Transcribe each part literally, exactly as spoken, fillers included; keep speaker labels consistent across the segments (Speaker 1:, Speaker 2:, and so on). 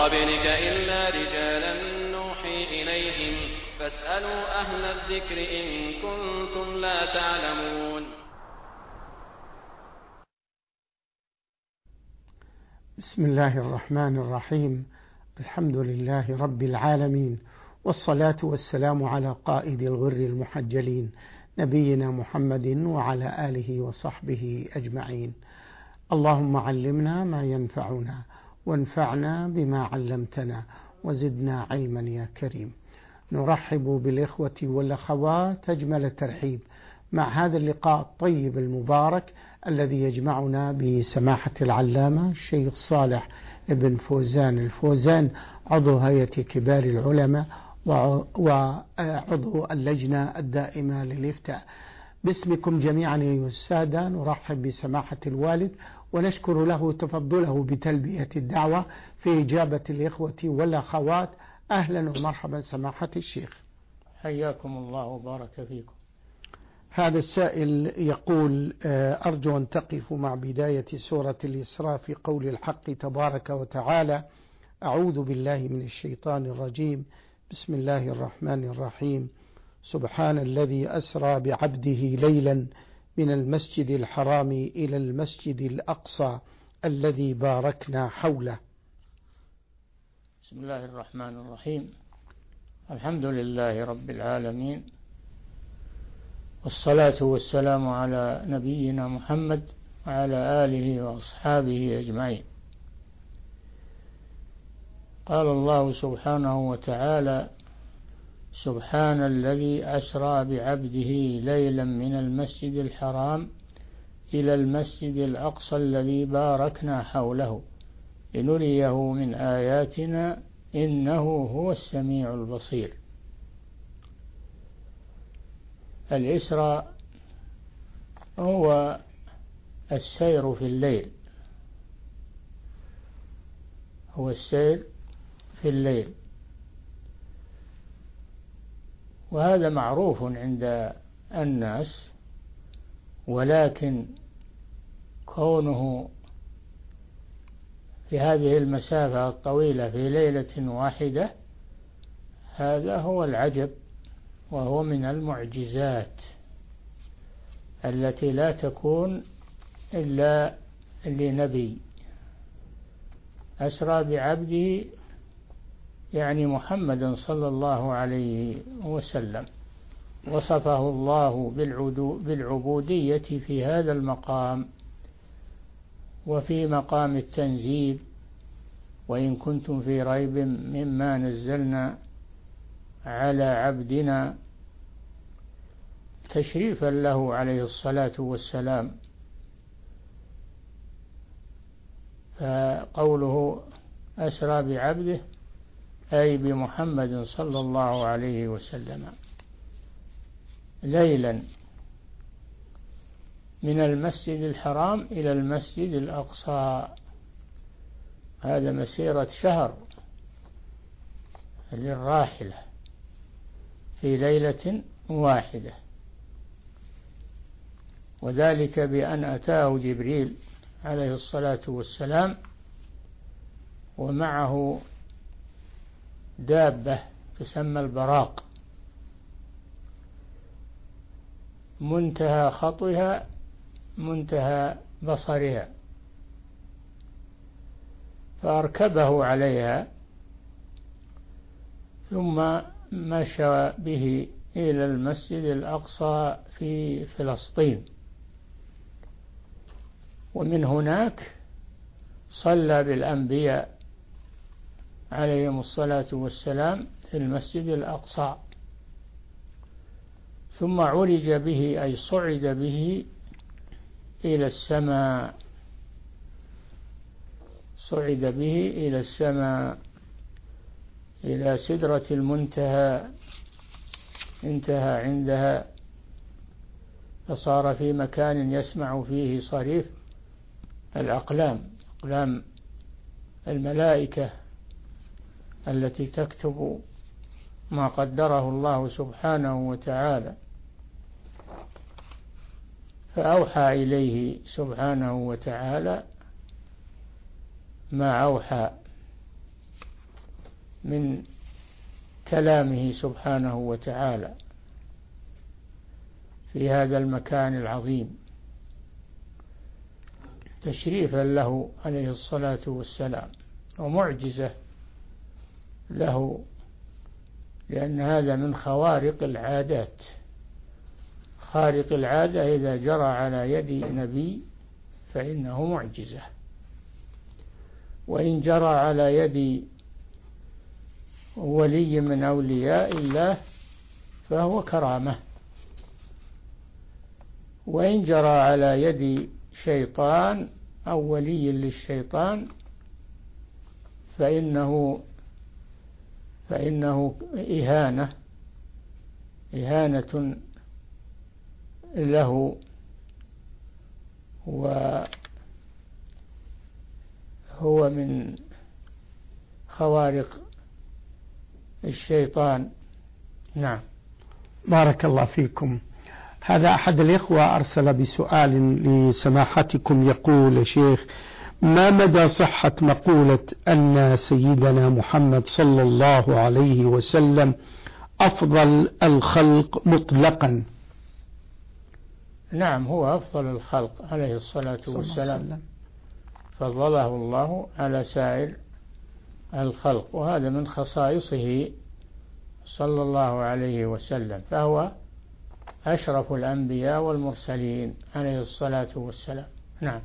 Speaker 1: قبلك إلا رجالا نوحي إليهم فاسألوا أهل الذكر إن كنتم لا تعلمون.
Speaker 2: بسم الله الرحمن الرحيم. الحمد لله رب العالمين، والصلاة والسلام على قائد الغر المحجلين نبينا محمد وعلى آله وصحبه أجمعين. اللهم علمنا ما ينفعنا وانفعنا بما علمتنا وزدنا علما يا كريم. نرحب بالإخوة والأخوات أجمل الترحيب مع هذا اللقاء الطيب المبارك الذي يجمعنا بسماحة العلامة الشيخ صالح ابن فوزان الفوزان، عضو هيئة كبار العلماء وعضو اللجنة الدائمة للإفتاء. باسمكم جميعا أيها السادة نرحب بسماحة الوالد ونشكر له تفضله بتلبية الدعوة في إجابة الإخوة والأخوات. أهلا ومرحبا سماحة الشيخ.
Speaker 3: حياكم الله وبارك فيكم.
Speaker 2: هذا السائل يقول: أرجو أن تقفوا مع بداية سورة الإسراء في قول الحق تبارك وتعالى: أعوذ بالله من الشيطان الرجيم، بسم الله الرحمن الرحيم، سبحان الذي أسرى بعبده ليلا من المسجد الحرام إلى المسجد الأقصى الذي باركنا حوله.
Speaker 3: بسم الله الرحمن الرحيم. الحمد لله رب العالمين، والصلاة والسلام على نبينا محمد وعلى آله وأصحابه أجمعين. قال الله سبحانه وتعالى: سبحان الذي أسرى بعبده ليلا من المسجد الحرام إلى المسجد الأقصى الذي باركنا حوله لنريه من آياتنا إنه هو السميع البصير. الإسراء هو السير في الليل، هو السير في الليل، وهذا معروف عند الناس، ولكن كونه في هذه المسافة الطويلة في ليلة واحدة هذا هو العجب، وهو من المعجزات التي لا تكون إلا لنبي. أسرى بعبده يعني محمدا صلى الله عليه وسلم، وصفه الله بالعبودية في هذا المقام وفي مقام التنزيل: وإن كنتم في ريب مما نزلنا على عبدنا، تشريفا له عليه الصلاة والسلام. فقوله أسرى بعبده أي بمحمد صلى الله عليه وسلم ليلا من المسجد الحرام إلى المسجد الأقصى، هذا مسيرة شهر للراحلة في ليلة واحدة، وذلك بأن أتاه جبريل عليه الصلاة والسلام ومعه دابة تسمى البراق، منتهى خطها منتهى بصرها، فأركبه عليها ثم مشى به إلى المسجد الأقصى في فلسطين، ومن هناك صلى بالأنبياء عليهم الصلاة والسلام في المسجد الأقصى، ثم عرج به أي صعد به إلى السماء، صعد به إلى السماء إلى سدرة المنتهى، انتهى عندها فصار في مكان يسمع فيه صريف الأقلام، أقلام الملائكة التي تكتب ما قدره الله سبحانه وتعالى. فأوحى إليه سبحانه وتعالى ما أوحى، من كلامه سبحانه وتعالى في هذا المكان العظيم تشريفا له عليه الصلاة والسلام، ومعجزة له، لأن هذا من خوارق العادات. خارق العادة إذا جرى على يد نبي فإنه معجزة، وإن جرى على يد ولي من أولياء الله فهو كرامة، وإن جرى على يد شيطان أو ولي للشيطان فإنه فإنه إهانة إهانة له، وهو من خوارق الشيطان. نعم.
Speaker 2: بارك الله فيكم. هذا أحد الإخوة أرسل بسؤال لسماحتكم، يقول: يا شيخ، ما مدى صحة مقولة أن سيدنا محمد صلى الله عليه وسلم أفضل الخلق مطلقا؟
Speaker 3: نعم، هو أفضل الخلق عليه الصلاة والسلام، فضله الله على سائر الخلق، وهذا من خصائصه صلى الله عليه وسلم، فهو أشرف الأنبياء والمرسلين عليه الصلاة والسلام. نعم.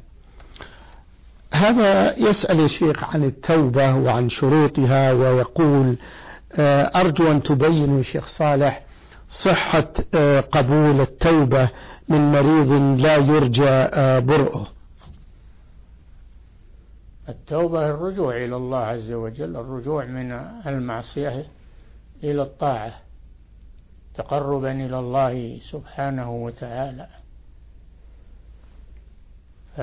Speaker 2: هذا يسأل يا شيخ عن التوبة وعن شروطها، ويقول: أرجو أن تبين يا شيخ صالح صحة قبول التوبة من مريض لا يرجى برؤه.
Speaker 3: التوبة الرجوع إلى الله عز وجل، الرجوع من المعصية إلى الطاعة، تقربا إلى الله سبحانه وتعالى. ف...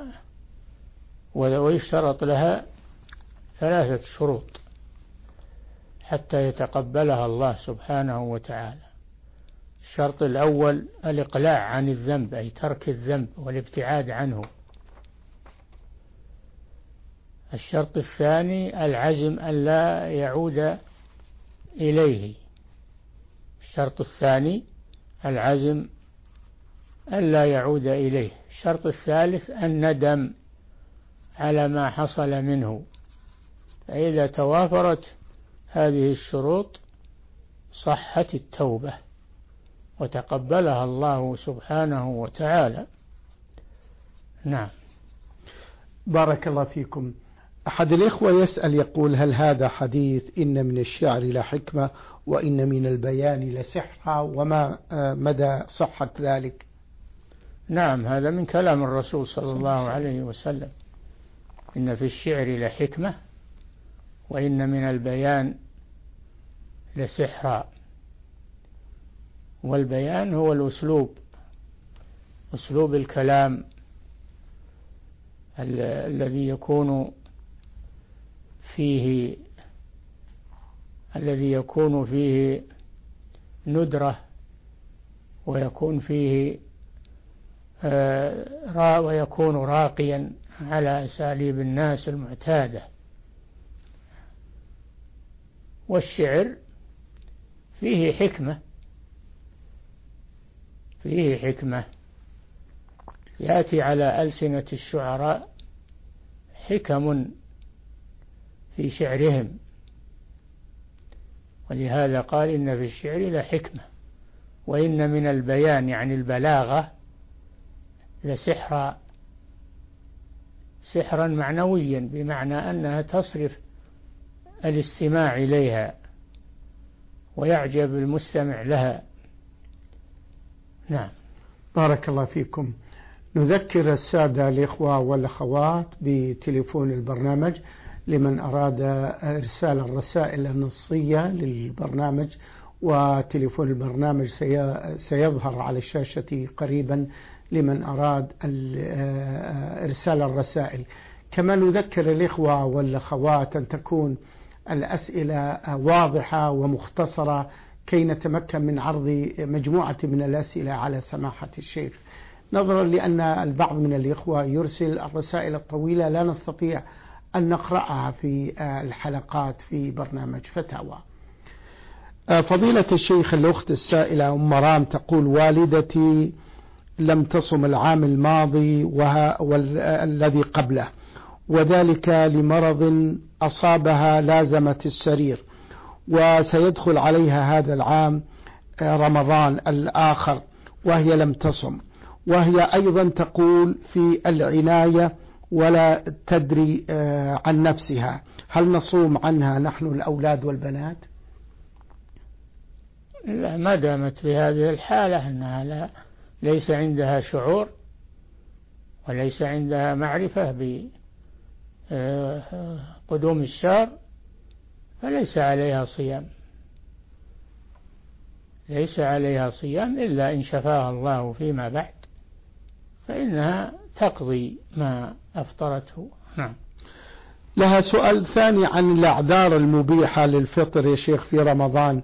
Speaker 3: ويشترط لها ثلاثة شروط حتى يتقبلها الله سبحانه وتعالى. الشرط الأول الإقلاع عن الذنب، أي ترك الذنب والابتعاد عنه. الشرط الثاني العزم أن لا يعود إليه. الشرط الثاني العزم أن لا يعود إليه. الشرط الثالث الندم على ما حصل منه. فإذا توافرت هذه الشروط صحت التوبة وتقبلها الله سبحانه وتعالى. نعم.
Speaker 2: بارك الله فيكم. أحد الإخوة يسأل يقول: هل هذا حديث إن من الشعر لحكمة وإن من البيان لسحرا، وما مدى صحة ذلك؟
Speaker 3: نعم، هذا من كلام الرسول صلى الله عليه وسلم: إن في الشعر لحكمة وإن من البيان لسحرا. والبيان هو الأسلوب، أسلوب الكلام ال- الذي يكون فيه الذي يكون فيه ندرة، ويكون فيه آه ويكون راقيا على أساليب الناس المعتادة. والشعر فيه حكمة فيه حكمة يأتي على ألسنة الشعراء حكم في شعرهم، ولهذا قال: إن في الشعر لحكمة وإن من البيان، يعني البلاغة، لسحرا، سحرا معنويا، بمعنى أنها تصرف الاستماع إليها ويعجب المستمع لها. نعم.
Speaker 2: بارك الله فيكم. نذكر السادة الإخوة والأخوات بتليفون البرنامج لمن أراد إرسال الرسائل النصية للبرنامج، وتليفون البرنامج سيظهر على الشاشة قريبا لمن أراد إرسال الرسائل. كما نذكر الإخوة والأخوات أن تكون الأسئلة واضحة ومختصرة كي نتمكن من عرض مجموعة من الأسئلة على سماحة الشيخ، نظرا لأن البعض من الإخوة يرسل الرسائل الطويلة لا نستطيع أن نقرأها في الحلقات في برنامج فتاوى. فضيلة الشيخ، الأخت السائلة أم مرام تقول: والدتي لم تصم العام الماضي والذي قبله، وذلك لمرض أصابها لازمت السرير، وسيدخل عليها هذا العام رمضان الآخر وهي لم تصم، وهي أيضا تقول في العناية ولا تدري عن نفسها، هل نصوم عنها نحن الأولاد والبنات؟
Speaker 3: لا، ما دامت بهذه الحالة أنها لا ليس عندها شعور وليس عندها معرفة بقدوم الشهر فليس عليها صيام، ليس عليها صيام إلا إن شفاها الله فيما بعد، فإنها تقضي ما أفطرته. نعم.
Speaker 2: لها سؤال ثاني عن الأعذار المبيحة للفطر يا شيخ في رمضان.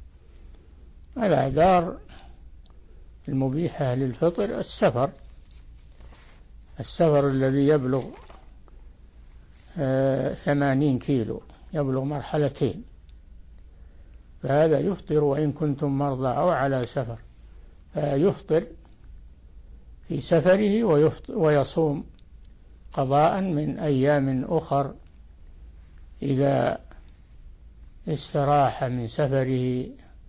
Speaker 3: الأعذار المبيحة للفطر: السفر، السفر الذي يبلغ ثمانين كيلو، يبلغ مرحلتين، فهذا يفطر وإن كنتم مرضى أو على سفر، فيفطر في سفره ويصوم قضاء من أيام أخر إذا استراح من سفره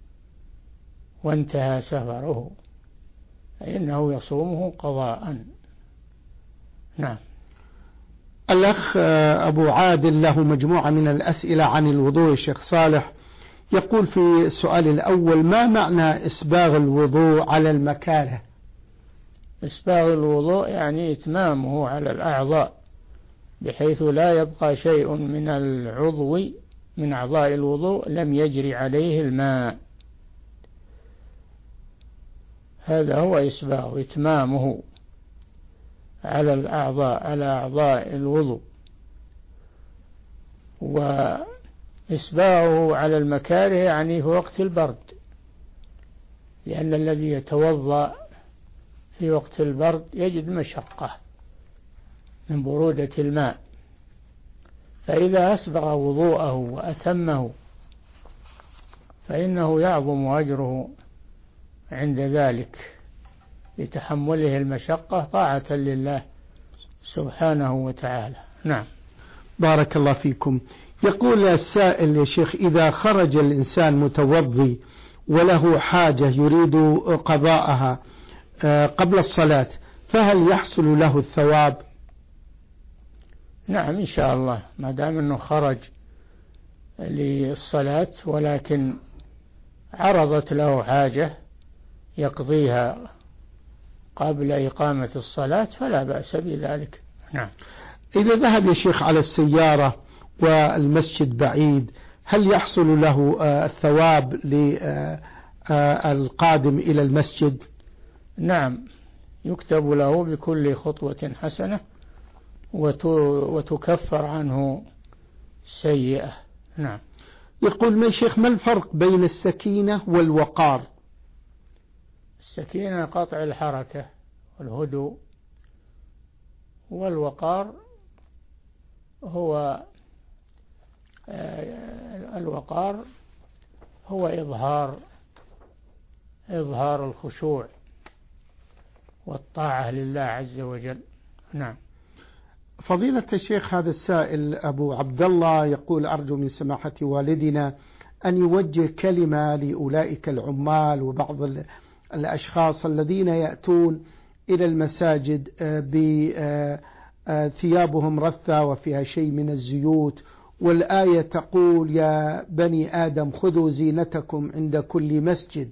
Speaker 3: وانتهى سفره، فإنه يصومه قضاء. نعم.
Speaker 2: الأخ أبو عادل له مجموعة من الأسئلة عن الوضوء. الشيخ صالح يقول في السؤال الأول: ما معنى إسباغ الوضوء على المكاره؟
Speaker 3: إسباغ الوضوء يعني إتمامه على الأعضاء بحيث لا يبقى شيء من العضو من أعضاء الوضوء لم يجري عليه الماء، هذا هو إسباغ، إتمامه على الأعضاء على أعضاء الوضوء. وإسباغه على المكاره يعني في وقت البرد، لأن الذي يتوضأ في وقت البرد يجد مشقة من برودة الماء، فإذا أسبغ وضوءه وأتمه فإنه يعظم أجره عند ذلك لتحمله المشقة طاعة لله سبحانه وتعالى. نعم.
Speaker 2: بارك الله فيكم. يقول السائل يا شيخ: إذا خرج الإنسان متوضي وله حاجة يريد قضاءها قبل الصلاة، فهل يحصل له الثواب؟
Speaker 3: نعم إن شاء الله، ما دام أنه خرج للصلاة ولكن عرضت له حاجة يقضيها قبل إقامة الصلاة فلا بأس بذلك. نعم.
Speaker 2: إذا ذهب يا شيخ على السيارة والمسجد بعيد، هل يحصل له الثواب للقادم إلى المسجد؟
Speaker 3: نعم، يكتب له بكل خطوة حسنة وتكفر عنه سيئة. نعم.
Speaker 2: يقول ما شيخ: ما الفرق بين السكينة والوقار؟
Speaker 3: السكينة قطع الحركة والهدوء، والوقار هو الوقار هو إظهار إظهار الخشوع والطاعة لله عز وجل. نعم.
Speaker 2: فضيلة الشيخ، هذا السائل أبو عبد الله يقول: أرجو من سماحة والدنا أن يوجه كلمة لأولئك العمال وبعض الأشخاص الذين يأتون إلى المساجد بثيابهم رثة وفيها شيء من الزيوت، والآية تقول: يا بني آدم خذوا زينتكم عند كل مسجد.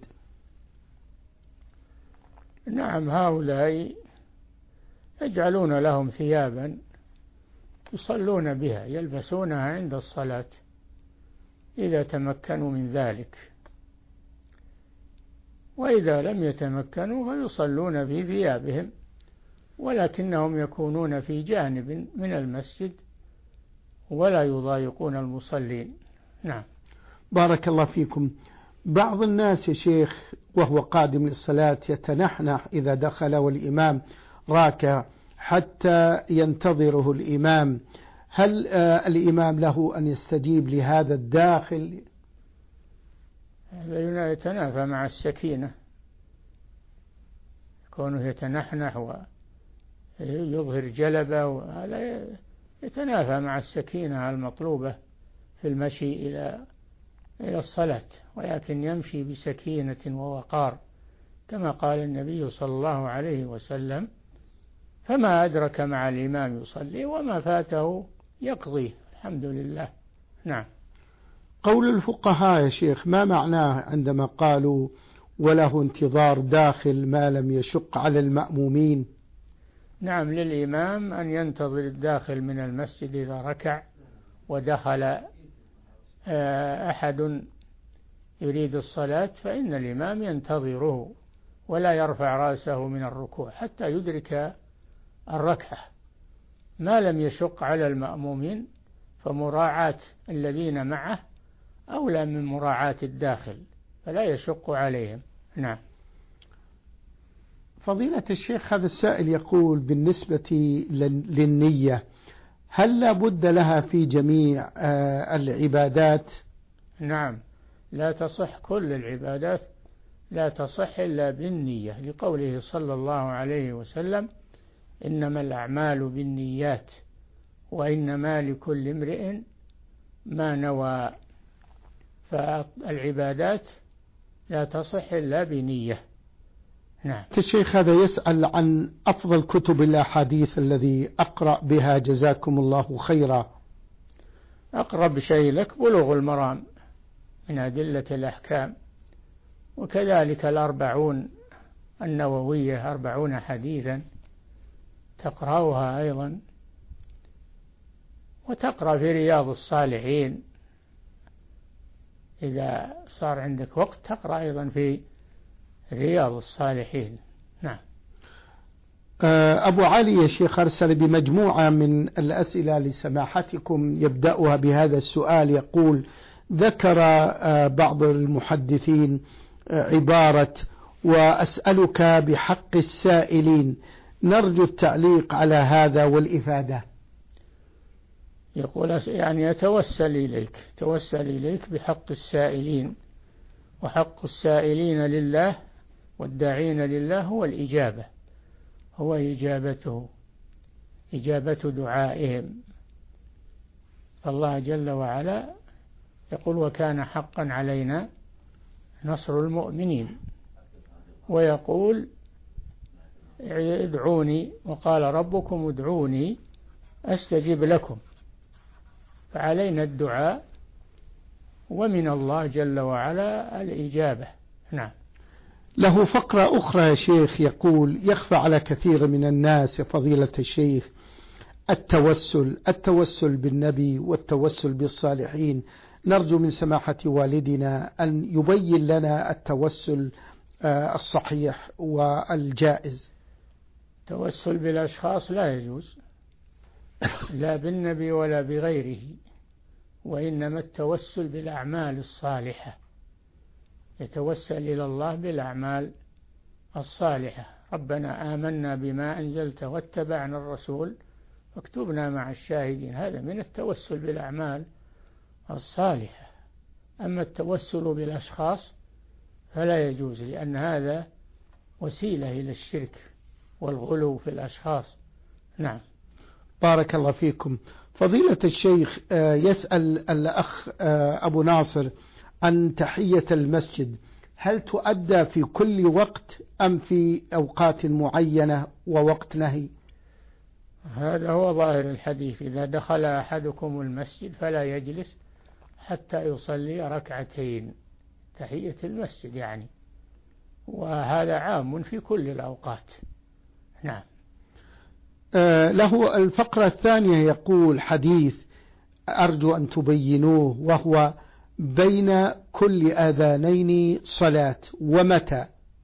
Speaker 3: نعم، هؤلاء يجعلون لهم ثيابا يصلون بها يلبسونها عند الصلاة إذا تمكنوا من ذلك، وإذا لم يتمكنوا فيصلون في ثيابهم ولكنهم يكونون في جانب من المسجد ولا يضايقون المصلين. نعم.
Speaker 2: بارك الله فيكم. بعض الناس يا شيخ وهو قادم للصلاة يتنحنح إذا دخل والإمام راكع حتى ينتظره الإمام، هل آه الإمام له أن يستجيب لهذا الداخل؟
Speaker 3: هذا يتنافى مع السكينة، كونه يتنحنح ويظهر جلبة، وهذا يتنافى مع السكينة المطلوبة في المشي إلى إلى الصلاة، ولكن يمشي بسكينة ووقار كما قال النبي صلى الله عليه وسلم: فما أدرك مع الإمام يصلي وما فاته يقضيه. الحمد لله. نعم.
Speaker 2: قول الفقهاء يا شيخ ما معناه عندما قالوا وله انتظار داخل ما لم يشق على المأمومين؟
Speaker 3: نعم، للإمام أن ينتظر الداخل من المسجد إذا ركع ودخل أحد يريد الصلاة، فإن الإمام ينتظره ولا يرفع رأسه من الركوع حتى يدرك الركعة، ما لم يشق على المأمومين، فمراعاة الذين معه أولى من مراعاة الداخل، فلا يشق عليهم. نعم.
Speaker 2: فضيلة الشيخ، هذا السائل يقول بالنسبة للنية هل لا بد لها في جميع العبادات؟
Speaker 3: نعم، لا تصح كل العبادات، لا تصح إلا بالنية، لقوله صلى الله عليه وسلم: إنما الأعمال بالنيات وإنما لكل امرئ ما نوى. فالعبادات لا تصح إلا بنية. نعم.
Speaker 2: الشيخ هذا يسأل عن أفضل كتب الأحاديث الذي أقرأ بها جزاكم الله خيرا.
Speaker 3: أقرب شيء لك بلوغ المرام من أدلة الأحكام، وكذلك الأربعون النووية، أربعون حديثا تقرأها أيضا، وتقرأ في رياض الصالحين إذا صار عندك وقت، تقرأ أيضا في رياض الصالحين. نعم.
Speaker 2: أبو علي يا شيخ أرسل بمجموعة من الأسئلة لسماحتكم، يبدأها بهذا السؤال، يقول: ذكر بعض المحدثين عبارة وأسألك بحق السائلين، نرجو التعليق على هذا والإفادة.
Speaker 3: يقول يعني يتوسل إليك، توسل إليك بحق السائلين، وحق السائلين لله والداعين لله هو الإجابة، هو إجابته، إجابة دعائهم. فالله جل وعلا يقول: وكان حقا علينا نصر المؤمنين، ويقول: ادعوني، وقال ربكم ادعوني أستجب لكم. فعلينا الدعاء، ومن الله جل وعلا الإجابة. نعم.
Speaker 2: له فقرة أخرى يا شيخ، يقول: يخفى على كثير من الناس يا فضيلة الشيخ التوسل التوسل بالنبي والتوسل بالصالحين، نرجو من سماحة والدنا أن يبين لنا التوسل الصحيح والجائز.
Speaker 3: التوسل بالأشخاص لا يجوز، لا بالنبي ولا بغيره، وإنما التوسل بالأعمال الصالحة، يتوسل إلى الله بالأعمال الصالحة. ربنا آمنا بما أنزلت واتبعنا الرسول فاكتبنا مع الشاهدين، هذا من التوسل بالأعمال الصالحة. أما التوسل بالأشخاص فلا يجوز، لأن هذا وسيلة إلى الشرك والغلو في الأشخاص. نعم.
Speaker 2: بارك الله فيكم. فضيلة الشيخ، يسأل الأخ أبو ناصر عن تحية المسجد، هل تؤدى في كل وقت أم في أوقات معينة ووقت نهي؟
Speaker 3: هذا هو ظاهر الحديث: إذا دخل أحدكم المسجد فلا يجلس حتى يصلي ركعتين، تحية المسجد يعني، وهذا عام في كل الأوقات. نعم.
Speaker 2: آه له الفقرة الثانية، يقول: حديث أرجو أن تبينوه، وهو بين كل آذانين صلاة، ومتى؟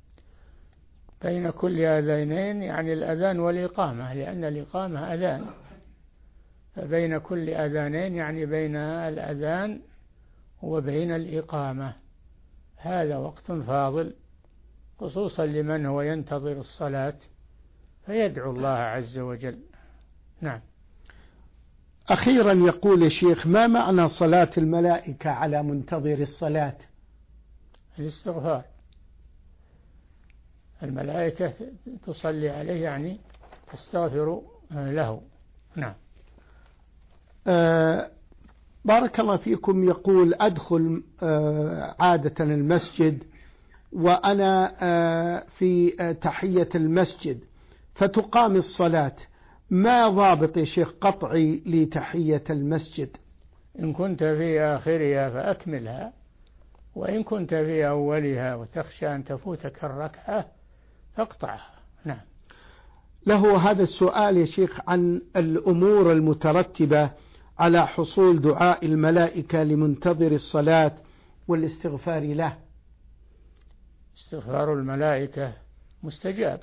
Speaker 3: بين كل آذانين يعني الأذان والإقامة، لأن الإقامة أذان، فبين كل آذانين يعني بين الأذان وبين الإقامة، هذا وقت فاضل خصوصا لمن هو ينتظر الصلاة فيدعو الله عز وجل. نعم.
Speaker 2: أخيرا يقول الشيخ: ما معنى صلاة الملائكة على منتظر الصلاة؟
Speaker 3: الاستغفار. الملائكة تصلي عليه يعني تستغفر له. نعم.
Speaker 2: آه بارك الله فيكم. يقول: أدخل آه عادة المسجد وأنا آه في آه تحية المسجد فتقام الصلاة، ما ضابط يا شيخ قطعي لتحية المسجد؟
Speaker 3: إن كنت في آخرها فأكملها، وإن كنت في أولها وتخشى أن تفوتك الركعة فاقطعها. نعم.
Speaker 2: له هذا السؤال يا شيخ عن الأمور المترتبة على حصول دعاء الملائكة لمنتظر الصلاة والاستغفار له.
Speaker 3: استغفار الملائكة مستجاب،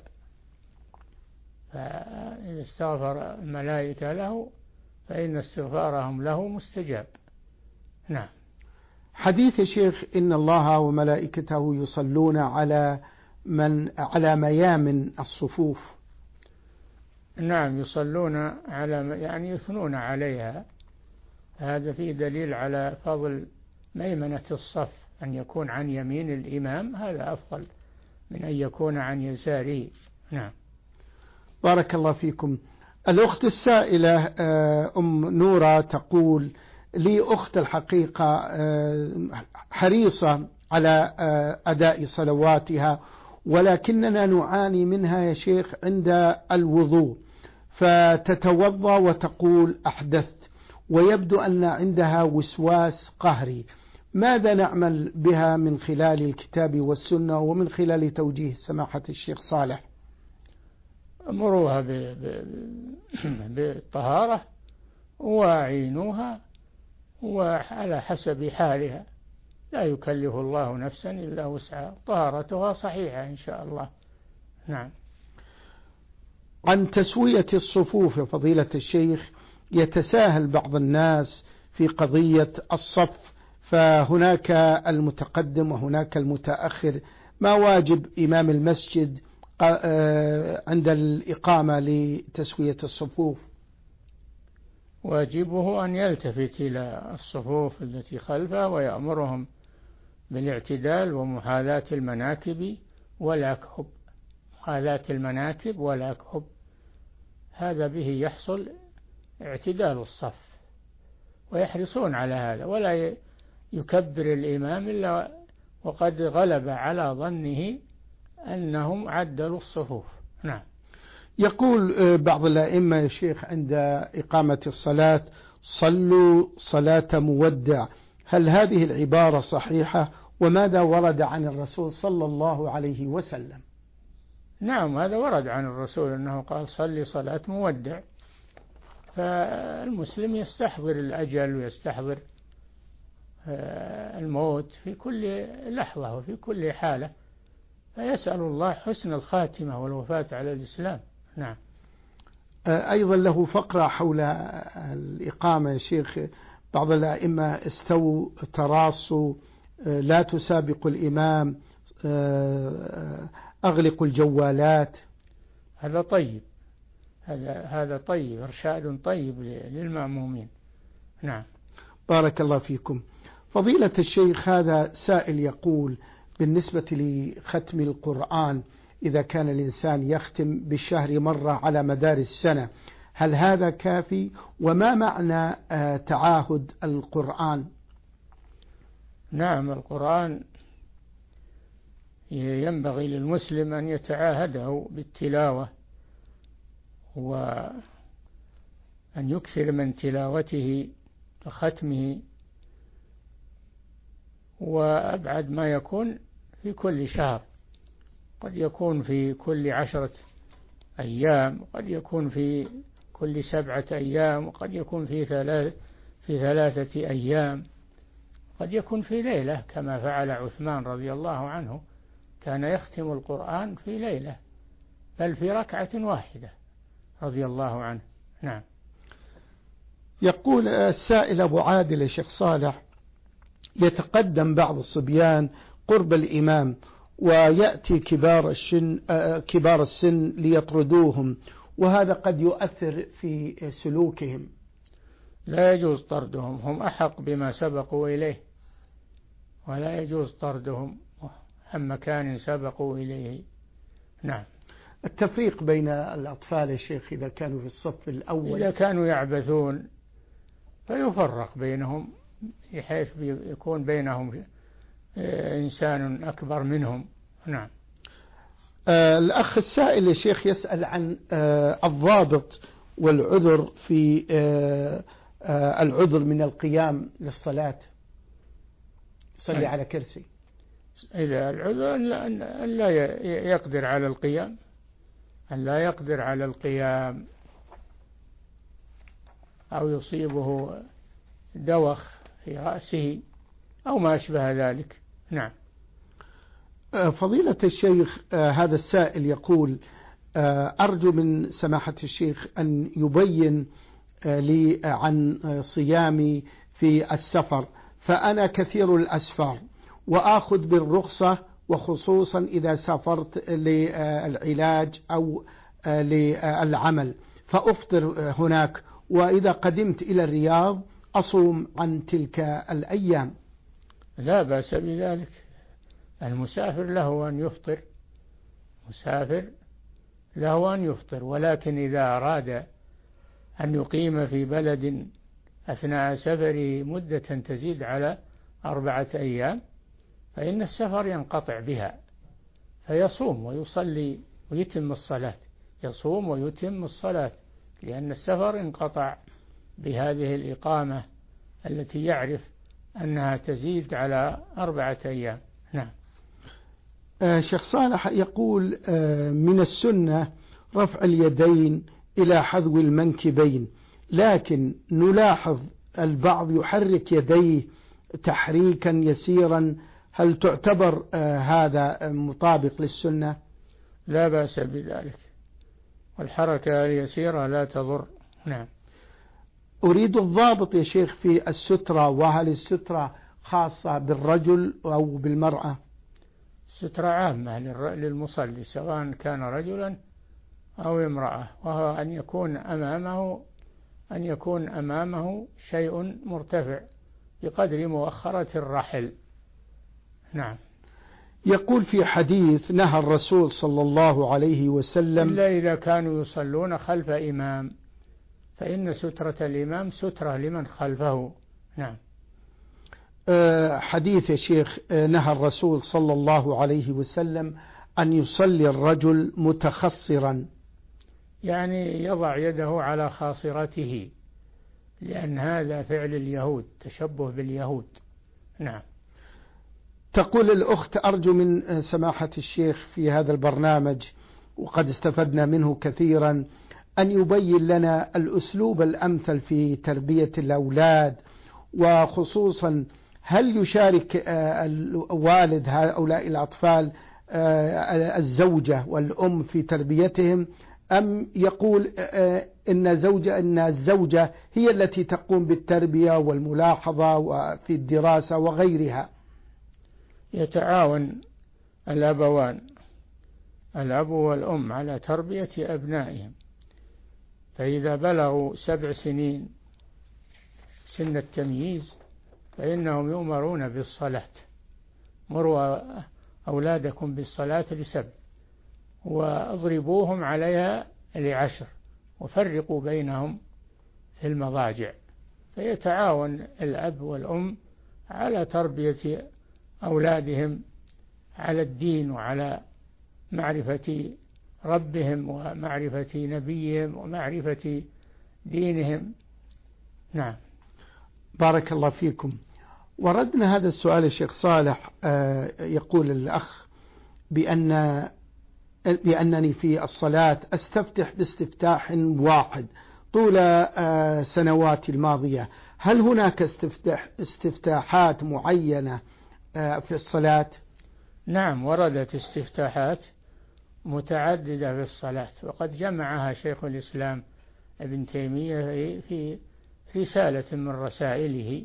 Speaker 3: فإذا استغفر الملائكة له فإن استغفارهم له مستجاب. نعم.
Speaker 2: حديث يا شيخ: إن الله وملائكته يصلون على من على ميامن الصفوف.
Speaker 3: نعم، يصلون على يعني يثنون عليها. هذا فيه دليل على فضل ميمنة الصف، أن يكون عن يمين الإمام هذا أفضل من أن يكون عن يساره. نعم.
Speaker 2: بارك الله فيكم. الأخت السائلة أم نورة تقول: لي أخت الحقيقة حريصة على أداء صلواتها، ولكننا نعاني منها يا شيخ عند الوضوء، فتتوضأ وتقول: أحدثت، ويبدو أن عندها وسواس قهري. ماذا نعمل بها من خلال الكتاب والسنة ومن خلال توجيه سماحة الشيخ صالح؟
Speaker 3: أمروها بالطهارة وأعينوها، وعلى حسب حالها، لا يكلف الله نفسا إلا وسعها، طهارتها صحيحة إن شاء الله. نعم.
Speaker 2: عن تسوية الصفوف يا فضيلة الشيخ، يتساهل بعض الناس في قضية الصف، فهناك المتقدم وهناك المتأخر. ما واجب إمام المسجد عند الإقامة لتسوية الصفوف؟
Speaker 3: واجبه أن يلتفت إلى الصفوف التي خلفه ويأمرهم بالاعتدال ومحاذاة المناكب والأكهب. محاذاة المناكب والأكهب، هذا به يحصل اعتدال الصف، ويحرصون على هذا، ولا يكبر الإمام إلا وقد غلب على ظنه أنهم عدلوا الصفوف. نعم.
Speaker 2: يقول بعض الأئمة يا شيخ عند إقامة الصلاة: صلوا صلاة مودع. هل هذه العبارة صحيحة؟ وماذا ورد عن الرسول صلى الله عليه وسلم؟
Speaker 3: نعم، هذا ورد عن الرسول أنه قال: صلي صلاة مودع. فالمسلم يستحضر الأجل ويستحضر الموت في كل لحظة وفي كل حالة، فيسأل الله حسن الخاتمة والوفاة على الإسلام. نعم.
Speaker 2: أيضا له فقرة حول الإقامة يا شيخ: بعض الأئمة استووا تراصوا، لا تسابقوا الإمام، أغلقوا الجوالات.
Speaker 3: هذا طيب، هذا هذا طيب، إرشاد طيب للمأمومين. نعم.
Speaker 2: بارك الله فيكم. فضيلة الشيخ، هذا سائل يقول: بالنسبة لختم القرآن، إذا كان الإنسان يختم بالشهر مرة على مدار السنة، هل هذا كافي؟ وما معنى تعاهد القرآن؟
Speaker 3: نعم، القرآن ينبغي للمسلم أن يتعاهده بالتلاوة، وأن يكثر من تلاوته وختمه، وأبعد ما يكون في كل شهر، قد يكون في كل عشرة أيام، قد يكون في كل سبعة أيام، وقد يكون في ثلاث في ثلاثة أيام، قد يكون في ليلة كما فعل عثمان رضي الله عنه، كان يختم القرآن في ليلة، بل في ركعة واحدة رضي الله عنه. نعم.
Speaker 2: يقول السائل أبو عادل: الشيخ صالح، يتقدم بعض الصبيان قرب الإمام ويأتي كبار السن كبار السن ليطردوهم، وهذا قد يؤثر في سلوكهم.
Speaker 3: لا يجوز طردهم، هم أحق بما سبقوا إليه، ولا يجوز طردهم عن مكان سبقوا إليه. نعم.
Speaker 2: التفريق بين الأطفال يا شيخ إذا كانوا في الصف الأول،
Speaker 3: إذا كانوا يعبثون فيفرق بينهم بحيث يكون بينهم إنسان أكبر منهم. نعم.
Speaker 2: آه الأخ السائل يا شيخ يسأل عن آه الضابط والعذر في آه آه العذر من القيام للصلاة، صلي على كرسي.
Speaker 3: إذا العذر أن لا يقدر على القيام، أن لا يقدر على القيام أو يصيبه دوخ في رأسه أو ما أشبه ذلك. نعم.
Speaker 2: فضيلة الشيخ، هذا السائل يقول أرجو من سماحة الشيخ أن يبين لي عن صيامي في السفر، فأنا كثير الأسفار وآخذ بالرخصة، وخصوصا إذا سافرت للعلاج أو للعمل فأفطر هناك، وإذا قدمت إلى الرياض أصوم عن تلك الأيام.
Speaker 3: لا بأس بذلك، المسافر له أن يفطر، مسافر له أن يفطر، ولكن إذا أراد أن يقيم في بلد أثناء سفره مدة تزيد على أربعة أيام فإن السفر ينقطع بها، فيصوم ويصلي ويتم الصلاة، يصوم ويتم الصلاة، لأن السفر انقطع بهذه الإقامة التي يعرف أنها تزيد على أربعة أيام. نعم.
Speaker 2: آه شيخ صالح يقول آه من السنة رفع اليدين إلى حذو المنكبين، لكن نلاحظ البعض يحرك يديه تحريكا يسيرا، هل تعتبر آه هذا مطابق للسنة؟
Speaker 3: لا بأس بذلك، والحركة اليسيرة لا تضر. نعم.
Speaker 2: أريد الضابط يا شيخ في السترة، وهل السترة خاصة بالرجل أو بالمرأة؟
Speaker 3: سترة عامة للمصلي سواء كان رجلا أو امرأة، وهو أن يكون أمامه أن يكون أمامه شيء مرتفع بقدر مؤخرة الرحل. نعم.
Speaker 2: يقول في حديث نهى الرسول صلى الله عليه وسلم
Speaker 3: إلا إذا كانوا يصلون خلف إمام، فإن سترة الإمام سترة لمن خلفه. نعم.
Speaker 2: أه حديث يا شيخ، نهى الرسول صلى الله عليه وسلم أن يصلي الرجل متخصرا،
Speaker 3: يعني يضع يده على خاصرته، لأن هذا فعل اليهود، تشبه باليهود. نعم.
Speaker 2: تقول الأخت أرجو من سماحة الشيخ في هذا البرنامج وقد استفدنا منه كثيرا أن يبين لنا الأسلوب الأمثل في تربية الأولاد، وخصوصا هل يشارك والد هؤلاء الأطفال الزوجة والأم في تربيتهم، أم يقول إن زوجة إن الزوجة هي التي تقوم بالتربية والملاحظة وفي الدراسة وغيرها؟
Speaker 3: يتعاون الأبوان، الأب والأم، على تربية أبنائهم، فإذا بلغوا سبع سنين سن التمييز فإنهم يؤمرون بالصلاة، مروا أولادكم بالصلاة لسبع واضربوهم عليها لعشر وفرقوا بينهم في المضاجع، فيتعاون الأب والأم على تربية أولادهم على الدين وعلى معرفة ربهم ومعرفة نبيهم ومعرفة دينهم. نعم.
Speaker 2: بارك الله فيكم. وردنا هذا السؤال الشيخ صالح، يقول الأخ بأن بأنني في الصلاة أستفتح باستفتاح واحد طول سنواتي الماضية، هل هناك استفتاح استفتاحات معينة في الصلاة؟
Speaker 3: نعم، وردت استفتاحات متعددة في الصلاة، وقد جمعها شيخ الإسلام ابن تيمية في رسالة من رسائله،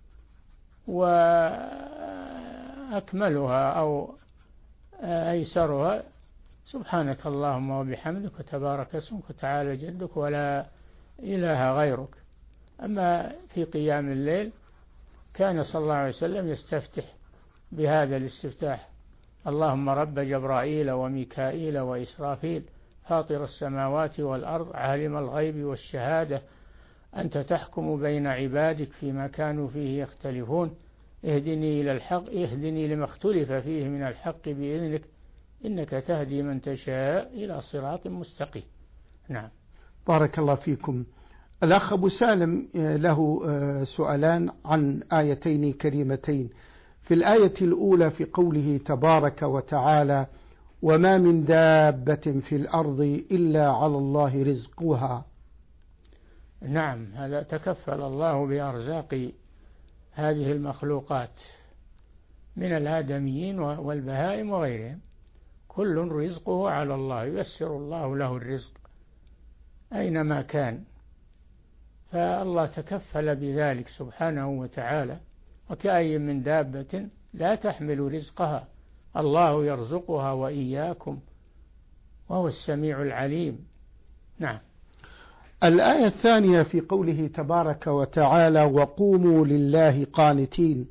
Speaker 3: وأكملها أو أيسرها سبحانك اللهم وبحمدك وتبارك اسمك وتعالى جدك ولا إله غيرك. أما في قيام الليل كان صلى الله عليه وسلم يستفتح بهذا الاستفتاح: اللهم رب جبرائيل وميكائيل وإسرافيل فاطر السماوات والأرض عالم الغيب والشهادة أنت تحكم بين عبادك فيما كانوا فيه يختلفون اهدني إلى الحق اهدني لما اختلف فيه من الحق بإذنك إنك تهدي من تشاء إلى صراط مستقيم. نعم.
Speaker 2: بارك الله فيكم. الأخ أبو سالم له سؤالان عن آيتين كريمتين. في الآية الأولى في قوله تبارك وتعالى: وما من دابة في الأرض إلا على الله رزقها.
Speaker 3: نعم، هذا تكفل الله بأرزاق هذه المخلوقات من الآدميين والبهائم وغيرهم، كل رزقه على الله، ييسر الله له الرزق أينما كان، فالله تكفل بذلك سبحانه وتعالى. وكأي من دابة لا تحمل رزقها الله يرزقها وإياكم وهو السميع العليم. نعم.
Speaker 2: الآية الثانية في قوله تبارك وتعالى: وقوموا لله قانتين.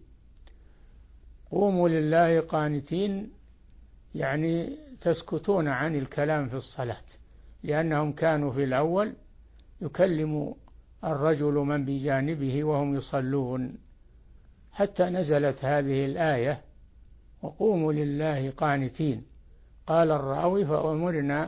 Speaker 3: قوموا لله قانتين يعني تسكتون عن الكلام في الصلاة، لأنهم كانوا في الأول يكلم الرجل من بجانبه وهم يصلون، حتى نزلت هذه الآية: وقوموا لله قانتين. قال الراوي: فأمرنا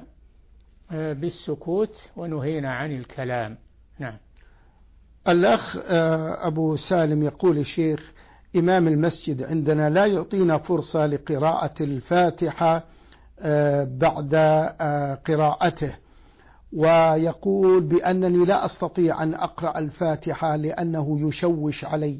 Speaker 3: بالسكوت ونهينا عن الكلام. نعم.
Speaker 2: الأخ أبو سالم يقول: الشيخ إمام المسجد عندنا لا يعطينا فرصة لقراءة الفاتحة بعد قراءته، ويقول بأنني لا أستطيع أن أقرأ الفاتحة لأنه يشوش علي.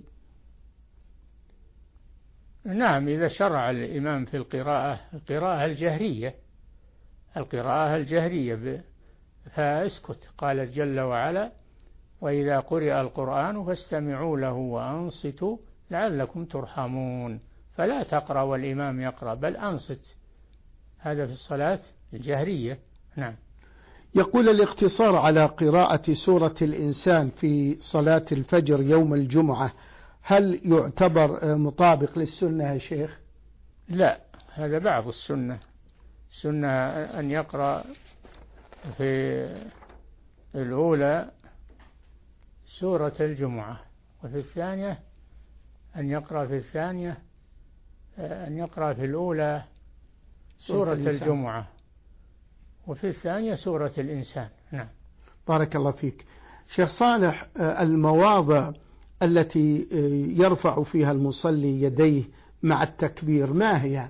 Speaker 3: نعم، إذا شرع الإمام في القراءة القراءة الجهرية القراءة الجهرية فاسكت. قال جل وعلا: وإذا قرئ القرآن فاستمعوا له وأنصتوا لعلكم ترحمون. فلا تقرأ والإمام يقرأ، بل أنصت. هذا في الصلاة الجهرية. نعم.
Speaker 2: يقول: الاقتصار على قراءة سورة الإنسان في صلاة الفجر يوم الجمعة هل يعتبر مطابق للسنة يا شيخ؟
Speaker 3: لا، هذا بعض السنة. السنة أن يقرأ في الأولى سورة الجمعة، وفي الثانية أن يقرأ في الثانية أن يقرأ في الأولى سورة الجمعة، وفي الثانية سورة الإنسان. نعم.
Speaker 2: بارك الله فيك. شيخ صالح، المواضع التي يرفع فيها المصلي يديه مع التكبير ما هي؟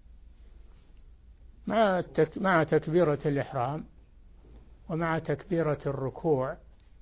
Speaker 3: مع التك... مع تكبيرة الإحرام، ومع تكبيرة الركوع،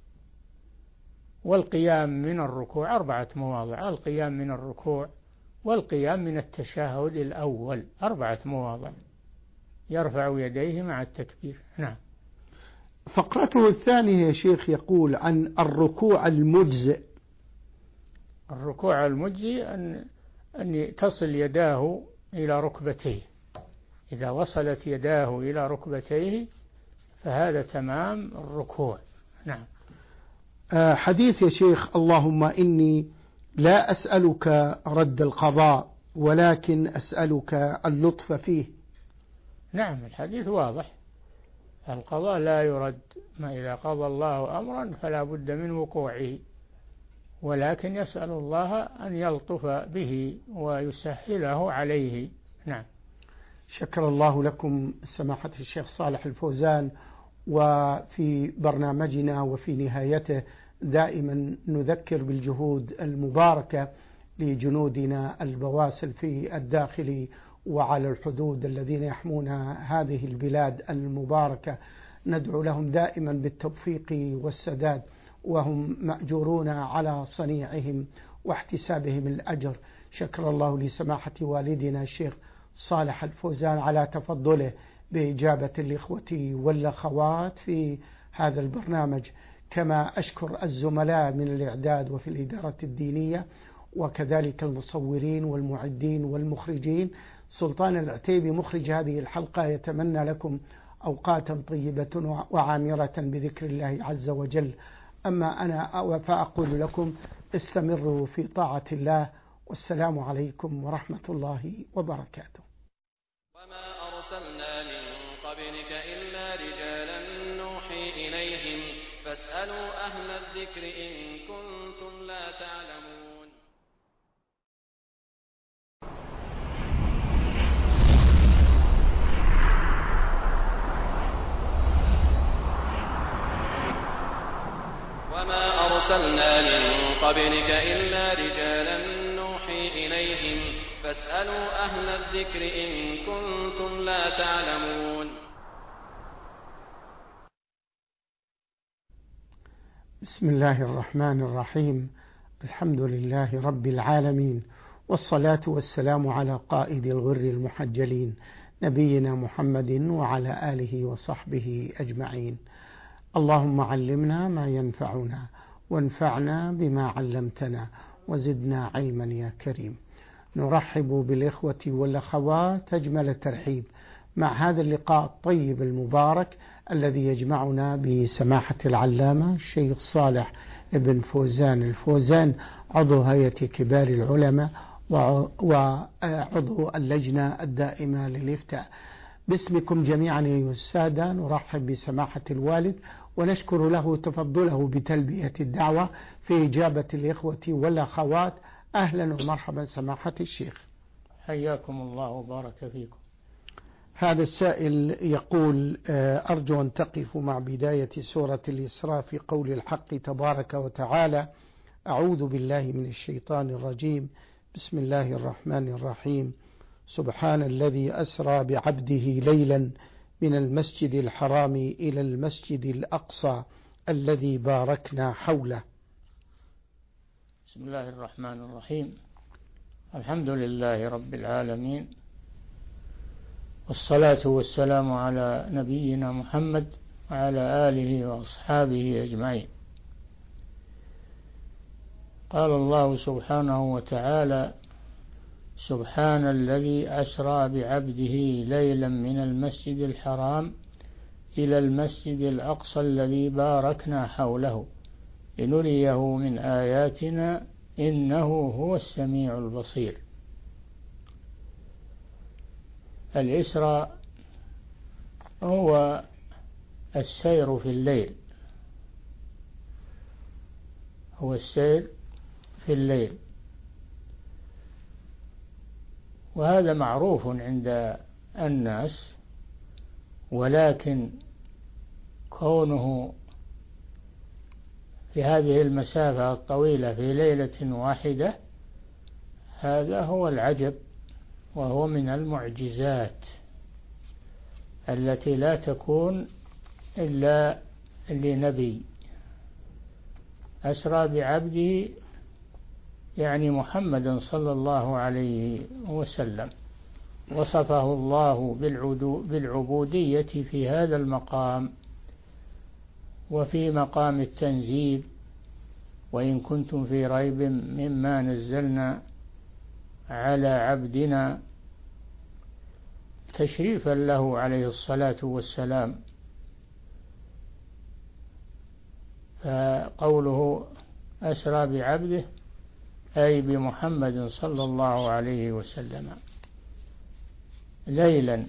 Speaker 3: والقيام من الركوع. أربعة مواضع: القيام من الركوع، والقيام من التشهد الأول. أربعة مواضع يرفع يديه مع التكبير. نعم.
Speaker 2: فقرته الثانية يا شيخ يقول عن الركوع المجزئ.
Speaker 3: الركوع المجزئ أن أن تصل يداه إلى ركبتيه. إذا وصلت يداه إلى ركبتيه فهذا تمام الركوع. نعم.
Speaker 2: آه حديث يا شيخ: اللهم إني لا أسألك رد القضاء ولكن أسألك اللطف فيه.
Speaker 3: نعم، الحديث واضح. القضاء لا يرد، ما إذا قضى الله أمرا فلا بد من وقوعه، ولكن يسأل الله أن يلطف به ويسهله عليه. نعم.
Speaker 2: شكر الله لكم سماحة الشيخ صالح الفوزان. وفي برنامجنا وفي نهايته دائما نذكر بالجهود المباركة لجنودنا البواسل في الداخل وعلى الحدود الذين يحمون هذه البلاد المباركة. ندعو لهم دائما بالتوفيق والسداد، وهم مأجورون على صنيعهم واحتسابهم الأجر. شكر الله لسماحة والدنا الشيخ صالح الفوزان على تفضله بإجابة الإخوة والأخوات في هذا البرنامج، كما أشكر الزملاء من الإعداد وفي الإدارة الدينية، وكذلك المصورين والمعدين والمخرجين. سلطان العتيبي مخرج هذه الحلقة يتمنى لكم أوقاتا طيبة وعامرة بذكر الله عز وجل. أما أنا فأقول لكم استمروا في طاعة الله، والسلام عليكم ورحمة الله وبركاته.
Speaker 1: وما أرسلنا من قبلك إلا رجالا نوحي إليهم فاسألوا أهل الذكر إن كنتم لا تعلمون. وما أرسلنا من قبلك إلا رجالا نوحي إليهم فاسألوا أهل الذكر إن كنتم لا تعلمون.
Speaker 2: بسم الله الرحمن الرحيم. الحمد لله رب العالمين، والصلاة والسلام على قائد الغر المحجلين نبينا محمد وعلى آله وصحبه أجمعين. اللهم علمنا ما ينفعنا وانفعنا بما علمتنا وزدنا علما يا كريم. نرحب بالإخوة والأخوات أجمل الترحيب مع هذا اللقاء الطيب المبارك الذي يجمعنا بسماحة العلامة الشيخ صالح بن فوزان الفوزان، عضو هيئة كبار العلماء وعضو اللجنة الدائمة للإفتاء. باسمكم جميعا أيها السادة نرحب بسماحة الوالد ونشكر له تفضله بتلبية الدعوة في إجابة الإخوة والأخوات. أهلا ومرحبا سماحة الشيخ.
Speaker 3: حياكم الله وبارك فيكم.
Speaker 2: هذا السائل يقول أرجو أن تقفوا مع بداية سورة الإسراء في قول الحق تبارك وتعالى: أعوذ بالله من الشيطان الرجيم، بسم الله الرحمن الرحيم، سبحان الذي أسرى بعبده ليلا من المسجد الحرام إلى المسجد الأقصى الذي باركنا حوله.
Speaker 3: بسم الله الرحمن الرحيم. الحمد لله رب العالمين، والصلاة والسلام على نبينا محمد وعلى آله وأصحابه أجمعين. قال الله سبحانه وتعالى: سبحان الذي أسرى بعبده ليلا من المسجد الحرام إلى المسجد الأقصى الذي باركنا حوله لنريه من آياتنا إنه هو السميع البصير. الإسراء هو السير في الليل، هو السير في الليل، وهذا معروف عند الناس، ولكن كونه في هذه المسافة الطويلة في ليلة واحدة هذا هو العجب، وهو من المعجزات التي لا تكون إلا لنبي. أسرى بعبده يعني محمدا صلى الله عليه وسلم، وصفه الله بالعبودية في هذا المقام وفي مقام التنزيل: وإن كنتم في ريب مما نزلنا على عبدنا، تشريفا له عليه الصلاة والسلام. فقوله أسرى بعبده أي بمحمد صلى الله عليه وسلم ليلا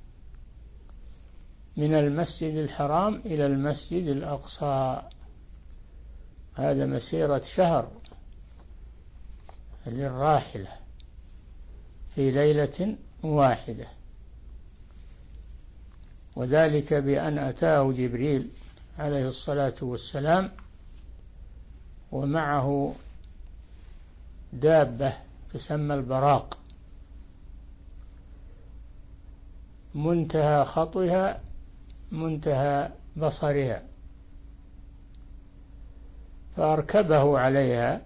Speaker 3: من المسجد الحرام إلى المسجد الأقصى، هذا مسيرة شهر للراحلة في ليلة واحدة، وذلك بأن أتاه جبريل عليه الصلاة والسلام ومعه دابة تسمى البراق، منتهى خطها منتهى بصرها، فأركبه عليها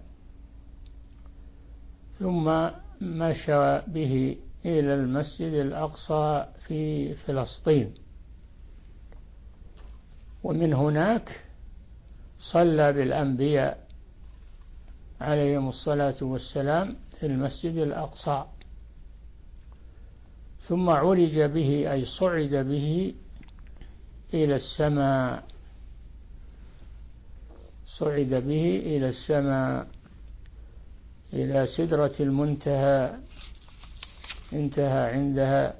Speaker 3: ثم مشى به إلى المسجد الأقصى في فلسطين، ومن هناك صلى بالأنبياء عليهم الصلاة والسلام في المسجد الأقصى، ثم عرج به أي صعد به إلى السماء، صعد به إلى السماء إلى سدرة المنتهى، انتهى عندها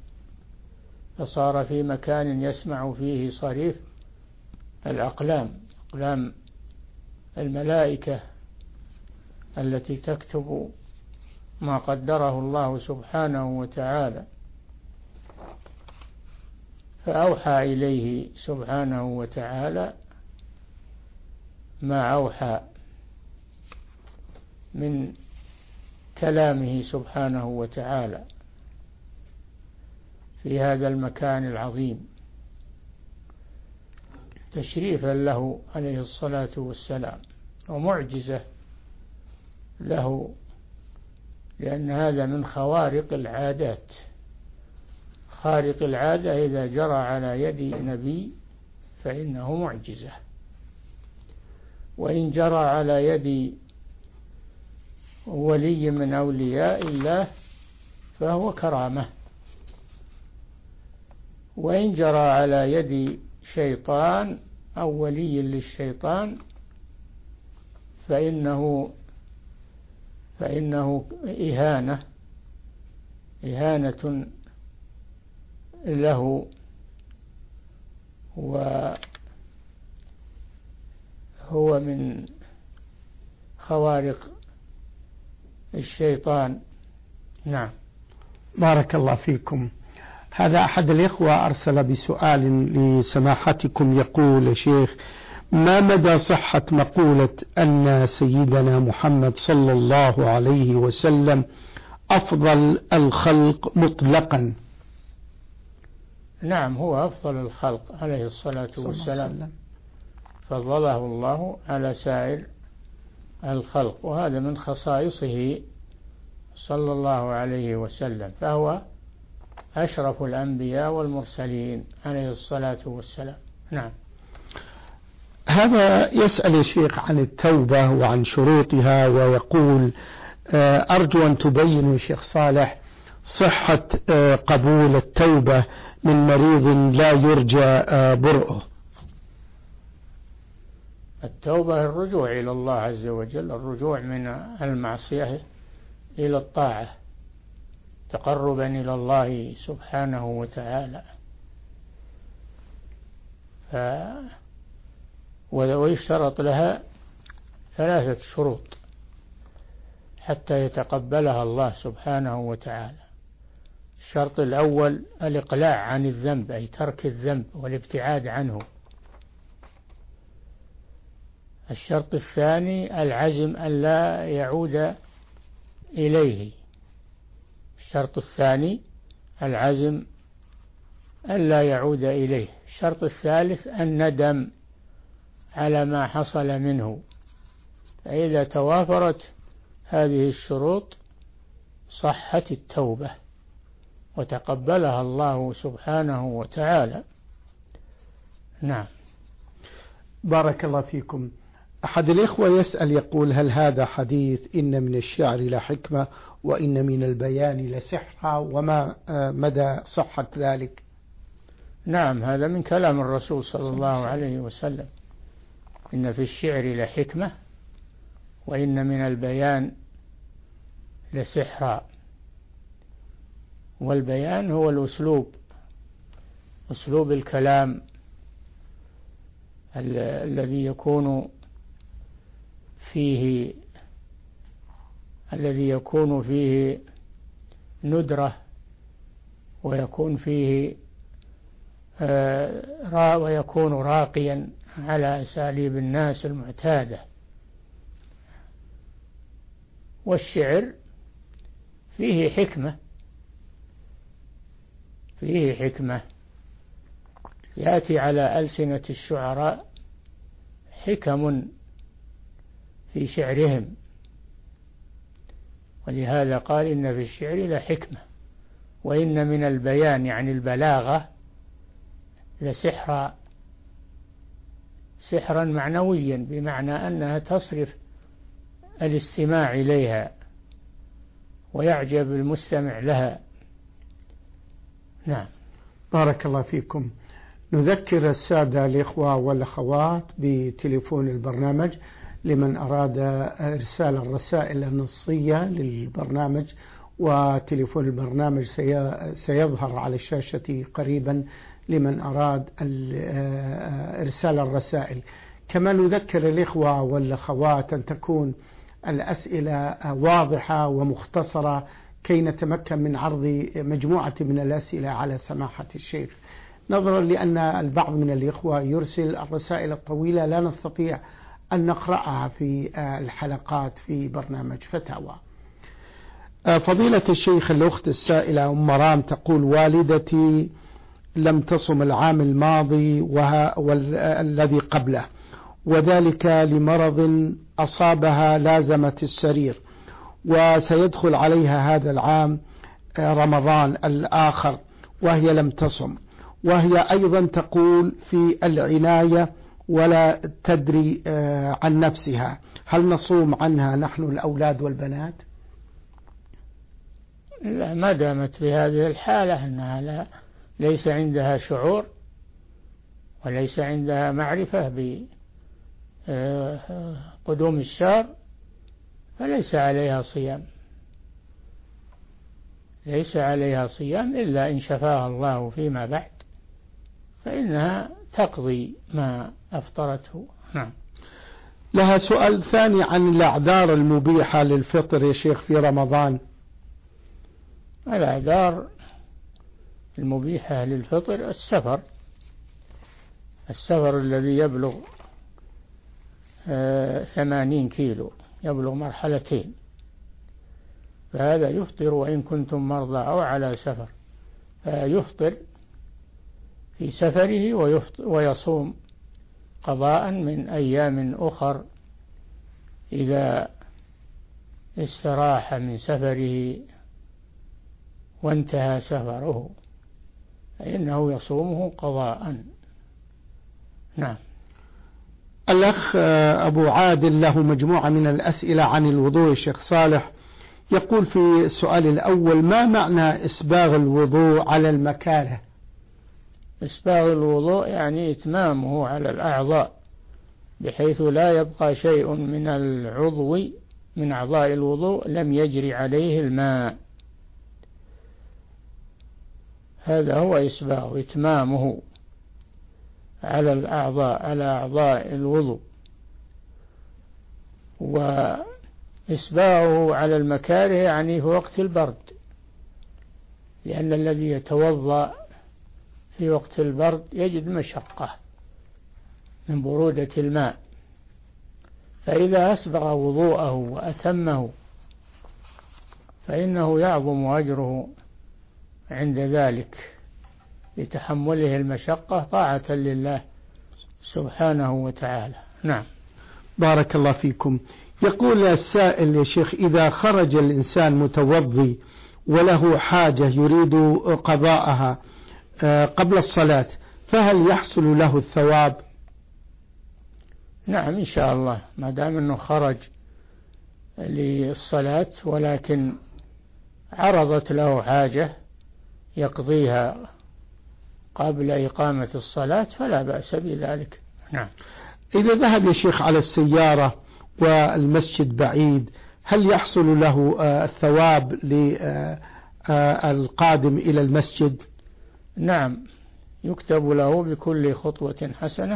Speaker 3: فصار في مكان يسمع فيه صريف الأقلام، أقلام الملائكة التي تكتب ما قدره الله سبحانه وتعالى. فأوحى إليه سبحانه وتعالى ما أوحى من كلامه سبحانه وتعالى في هذا المكان العظيم تشريفا له عليه الصلاة والسلام، ومعجزة له، لأن هذا من خوارق العادات. خارق العادة إذا جرى على يد نبي فإنه معجزة، وإن جرى على يد ولي من أولياء الله فهو كرامة، وإن جرى على يد شيطان أو ولي للشيطان فإنه فإنه إهانة إهانة له، وهو من خوارق الشيطان. نعم.
Speaker 2: بارك الله فيكم. هذا أحد الإخوة أرسل بسؤال لسماحتكم، يقول: يا شيخ، ما مدى صحة مقولة أن سيدنا محمد صلى الله عليه وسلم أفضل الخلق مطلقا؟
Speaker 3: نعم، هو أفضل الخلق عليه الصلاة والسلام، فضله الله على سائر الخلق، وهذا من خصائصه صلى الله عليه وسلم، فهو أشرف الأنبياء والمرسلين عليه الصلاة والسلام. نعم.
Speaker 2: هذا يسأل يا شيخ عن التوبة وعن شروطها، ويقول: أرجو أن تبين يا شيخ صالح صحة قبول التوبة من مريض لا يرجى برؤه.
Speaker 3: التوبة الرجوع إلى الله عز وجل، الرجوع من المعصية إلى الطاعة، تقربا إلى الله سبحانه وتعالى. ف... ويشترط لها ثلاثة شروط حتى يتقبلها الله سبحانه وتعالى. الشرط الأول الإقلاع عن الذنب، أي ترك الذنب والابتعاد عنه. الشرط الثاني العزم أن لا يعود إليه. الشرط الثاني العزم أن لا يعود إليه. الشرط الثالث الندم على ما حصل منه. فإذا توافرت هذه الشروط صحت التوبة وتقبلها الله سبحانه وتعالى. نعم.
Speaker 2: بارك الله فيكم. أحد الإخوة يسأل يقول: هل هذا حديث إن من الشعر لحكمة وإن من البيان لسحرا، وما مدى صحة ذلك؟
Speaker 3: نعم، هذا من كلام الرسول صلى الله عليه وسلم: إن في الشعر لحكمة وإن من البيان لسحرا. والبيان هو الأسلوب، أسلوب الكلام ال- الذي يكون فيه الذي يكون فيه ندرة، ويكون فيه آه ويكون راقيا على أساليب الناس المعتادة. والشعر فيه حكمة، فيه حكمة يأتي على ألسنة الشعراء حكم في شعرهم، ولهذا قال: إن في الشعر لحكمة وإن من البيان يعني البلاغة لسحرا، سحرا معنويا، بمعنى أنها تصرف الاستماع إليها ويعجب المستمع لها. نعم.
Speaker 2: بارك الله فيكم. نذكر السادة الإخوة والأخوات بتليفون البرنامج لمن أراد إرسال الرسائل النصية للبرنامج، وتليفون البرنامج سيظهر على الشاشة قريبا لمن أراد إرسال الرسائل. كما نذكر الإخوة والأخوات أن تكون الأسئلة واضحة ومختصرة كي نتمكن من عرض مجموعة من الأسئلة على سماحة الشيخ، نظرا لأن البعض من الإخوة يرسل الرسائل الطويلة لا نستطيع أن نقرأها في الحلقات في برنامج فتاوى. فضيلة الشيخ، الأخت السائلة أم مرام تقول: والدتي لم تصم العام الماضي والذي قبله، وذلك لمرض أصابها لازمت السرير، وسيدخل عليها هذا العام رمضان الآخر وهي لم تصم، وهي أيضا تقول في العناية ولا تدري عن نفسها، هل نصوم عنها نحن الأولاد والبنات؟
Speaker 3: لا، ما دامت بهذه الحالة أنها لا ليس عندها شعور وليس عندها معرفة بقدوم الشهر فليس عليها صيام، ليس عليها صيام إلا إن شفاها الله فيما بعد، فإنها تقضي ما أفطرته. نعم.
Speaker 2: لها سؤال ثاني عن الأعذار المبيحة للفطر يا شيخ في رمضان.
Speaker 3: الأعذار المبيحة للفطر السفر، السفر الذي يبلغ ثمانين كيلو، يبلغ مرحلتين، فهذا يفطر وإن كنتم مرضى أو على سفر، فيفطر في سفره ويصوم قضاء من أيام أخر إذا استراح من سفره وانتهى سفره، فإنه يصومه قضاء. نعم.
Speaker 2: الأخ أبو عادل له مجموعة من الأسئلة عن الوضوء. الشيخ صالح يقول في السؤال الأول: ما معنى إسباغ الوضوء على المكاره؟
Speaker 3: إسباغ الوضوء يعني إتمامه على الأعضاء بحيث لا يبقى شيء من العضو من أعضاء الوضوء لم يجري عليه الماء، هذا هو إسباغ، إتمامه على الأعضاء على أعضاء الوضوء. وإسباغه على المكاره يعني في وقت البرد، لأن الذي يتوضأ في وقت البرد يجد مشقة من برودة الماء، فإذا أسبغ وضوءه وأتمه فإنه يعظم أجره عند ذلك لتحمله المشقة طاعة لله سبحانه وتعالى. نعم.
Speaker 2: بارك الله فيكم. يقول السائل يا شيخ: إذا خرج الإنسان متوضي وله حاجة يريد قضاءها قبل الصلاة، فهل يحصل له الثواب؟
Speaker 3: نعم إن شاء الله، ما دام أنه خرج للصلاة ولكن عرضت له حاجة يقضيها قبل إقامة الصلاة فلا بأس بذلك. نعم.
Speaker 2: إذا ذهب يا شيخ على السيارة والمسجد بعيد، هل يحصل له الثواب للقادم إلى المسجد؟
Speaker 3: نعم، يكتب له بكل خطوة حسنة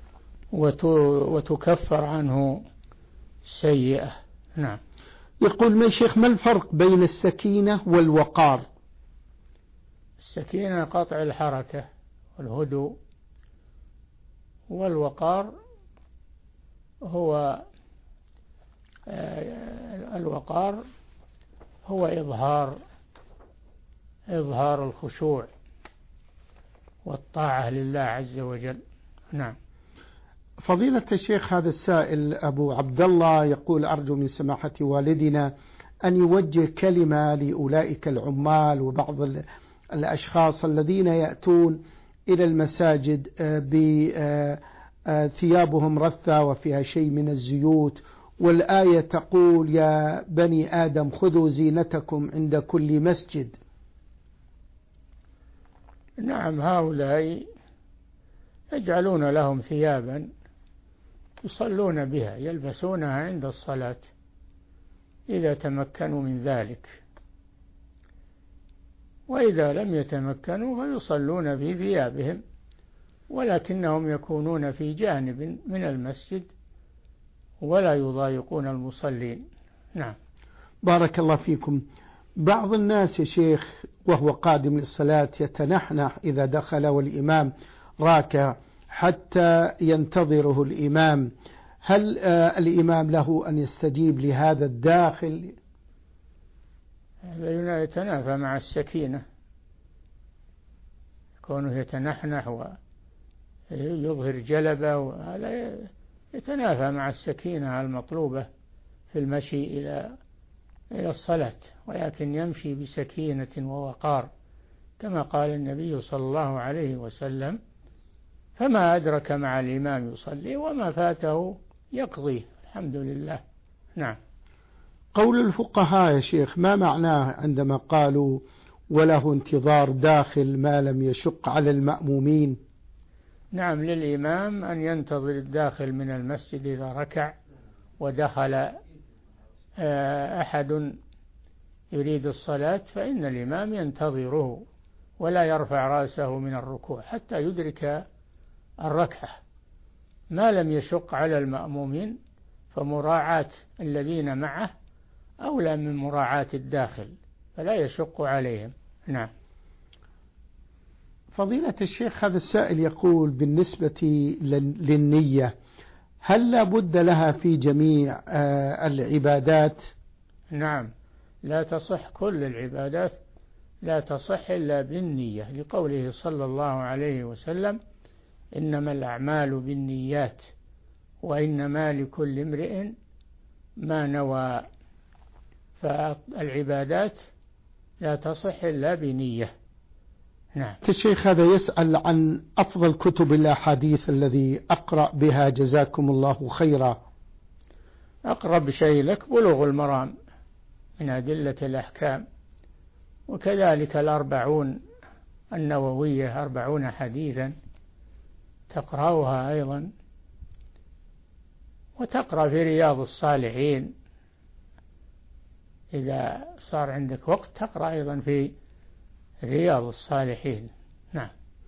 Speaker 3: وتكفر عنه سيئة. نعم.
Speaker 2: يقول ما شيخ: ما الفرق بين السكينة والوقار؟
Speaker 3: السكينة قطع الحركة والهدوء، والوقار هو الوقار هو إظهار إظهار الخشوع والطاعة لله عز وجل. نعم.
Speaker 2: فضيلة الشيخ، هذا السائل أبو عبد الله يقول: أرجو من سماحة والدنا أن يوجه كلمة لأولئك العمال وبعض الأشخاص الذين يأتون إلى المساجد بثيابهم رثة وفيها شيء من الزيوت، والآية تقول: يا بني آدم خذوا زينتكم عند كل مسجد.
Speaker 3: نعم، هؤلاء يجعلون لهم ثيابا يصلون بها يلبسونها عند الصلاة إذا تمكنوا من ذلك، وإذا لم يتمكنوا فيصلون في ثيابهم، ولكنهم يكونون في جانب من المسجد ولا يضايقون المصلين. نعم.
Speaker 2: بارك الله فيكم. بعض الناس يا شيخ وهو قادم للصلاة يتنحنح إذا دخل والإمام راكع حتى ينتظره الإمام، هل آه الإمام له أن يستجيب لهذا الداخل؟
Speaker 3: هذا يتنافى مع السكينة، كونه يتنحنح ويظهر جلبه، وهذا يتنافى مع السكينة المطلوبة في المشي إلى إلى الصلاة، ولكن يمشي بسكينة ووقار كما قال النبي صلى الله عليه وسلم: فما أدرك مع الإمام يصلي وما فاته يقضيه. الحمد لله. نعم.
Speaker 2: قول الفقهاء يا شيخ ما معناه عندما قالوا وله انتظار داخل ما لم يشق على المأمومين؟
Speaker 3: نعم، للإمام أن ينتظر الداخل من المسجد إذا ركع ودخل أحد يريد الصلاة فإن الإمام ينتظره ولا يرفع رأسه من الركوع حتى يدرك الركعة، ما لم يشق على المأمومين فمراعاة الذين معه أولى من مراعاة الداخل، فلا يشق عليهم. نعم.
Speaker 2: فضيلة الشيخ هذا السائل يقول بالنسبة للنية هل لا بد لها في جميع العبادات؟
Speaker 3: نعم، لا تصح كل العبادات، لا تصح إلا بالنية، لقوله صلى الله عليه وسلم: إنما الأعمال بالنيات وإنما لكل امرئ ما نوى. فالعبادات لا تصح إلا بنية. نعم.
Speaker 2: الشيخ هذا يسأل عن أفضل كتب الأحاديث الذي أقرأ بها جزاكم الله خيرا.
Speaker 3: أقرب شيء لك بلوغ المرام من أدلة الأحكام، وكذلك الأربعون النووية أربعون حديثا تقرأها أيضا، وتقرأ في رياض الصالحين إذا صار عندك وقت تقرأ أيضا في رياض الصالحين. نعم.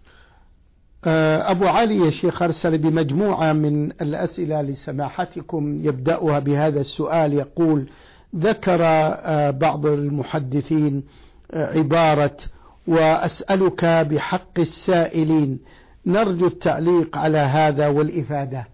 Speaker 2: أبو علي يا شيخ أرسل بمجموعة من الأسئلة لسماحتكم، يبدأها بهذا السؤال يقول: ذكر بعض المحدثين عبارة وأسألك بحق السائلين، نرجو التعليق على هذا والإفادة.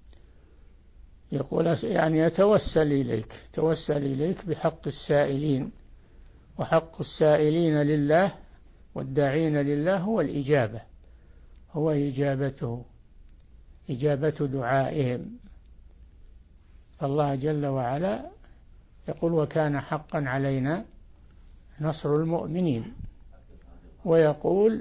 Speaker 3: يقول يعني يتوسل إليك توسل إليك بحق السائلين، وحق السائلين لله والداعين لله هو الإجابة، هو إجابته إجابة دعائهم. فالله جل وعلا يقول: وكان حقا علينا نصر المؤمنين، ويقول: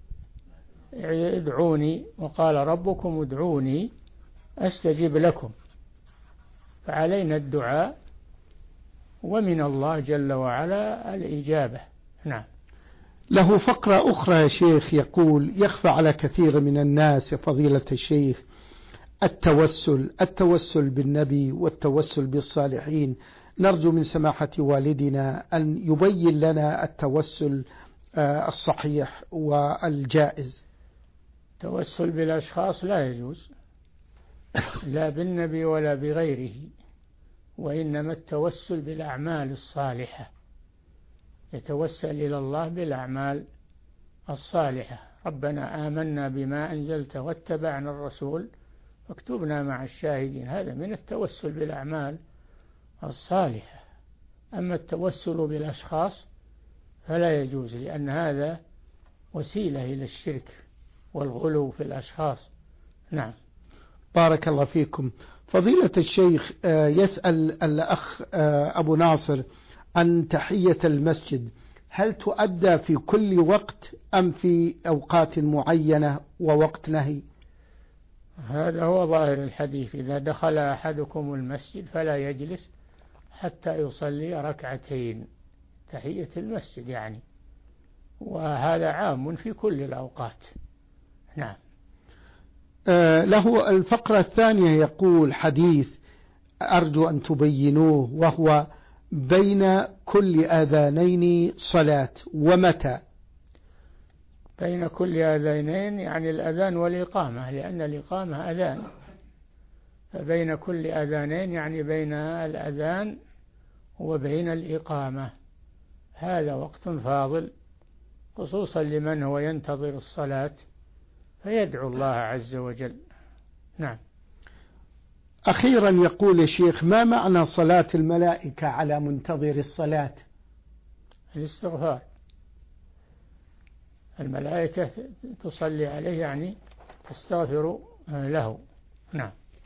Speaker 3: ادعوني، وقال ربكم ادعوني أستجب لكم. فعلينا الدعاء، ومن الله جل وعلا الإجابة. نعم.
Speaker 2: له فقرة أخرى يا شيخ يقول: يخفى على كثير من الناس يا فضيلة الشيخ التوسل التوسل بالنبي والتوسل بالصالحين، نرجو من سماحة والدنا أن يبين لنا التوسل الصحيح والجائز.
Speaker 3: التوسل بالأشخاص لا يجوز، لا بالنبي ولا بغيره، وإنما التوسل بالأعمال الصالحة، يتوسل إلى الله بالأعمال الصالحة. ربنا آمنا بما أنزلت واتبعنا الرسول فاكتبنا مع الشاهدين، هذا من التوسل بالأعمال الصالحة. أما التوسل بالأشخاص فلا يجوز، لأن هذا وسيلة إلى الشرك والغلو في الأشخاص. نعم.
Speaker 2: بارك الله فيكم. فضيلة الشيخ يسأل الأخ أبو ناصر عن تحية المسجد، هل تؤدى في كل وقت أم في أوقات معينة ووقت نهي؟
Speaker 3: هذا هو ظاهر الحديث: إذا دخل أحدكم المسجد فلا يجلس حتى يصلي ركعتين، تحية المسجد يعني، وهذا عام في كل الأوقات. نعم.
Speaker 2: آه له الفقرة الثانية يقول حديث أرجو أن تبينوه، وهو بين كل آذانين صلاة، ومتى؟
Speaker 3: بين كل آذانين يعني الأذان والإقامة، لأن الإقامة أذان، فبين كل آذانين يعني بين الأذان وبين الإقامة، هذا وقت فاضل خصوصا لمن هو ينتظر الصلاة فيدعو الله عز وجل. نعم.
Speaker 2: أخيرا يقول الشيخ: ما معنى صلاة الملائكة على منتظر الصلاة؟
Speaker 3: الاستغفار، الملائكة تصلي عليه يعني تستغفر له. نعم.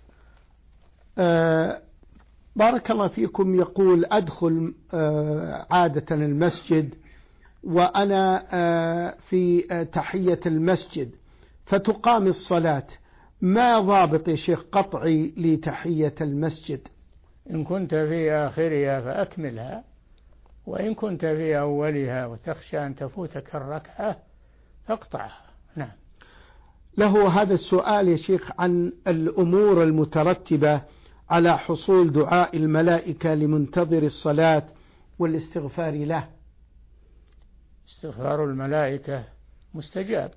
Speaker 2: آه بارك الله فيكم. يقول: أدخل آه عادة المسجد وأنا آه في آه تحية المسجد فتقام الصلاة، ما ضابط يا شيخ قطعي لتحية المسجد؟
Speaker 3: إن كنت في آخرها فأكملها، وإن كنت في أولها وتخشى أن تفوتك الركعة فاقطعها. نعم.
Speaker 2: له هذا السؤال يا شيخ عن الأمور المترتبة على حصول دعاء الملائكة لمنتظر الصلاة والاستغفار له.
Speaker 3: استغفار الملائكة مستجاب،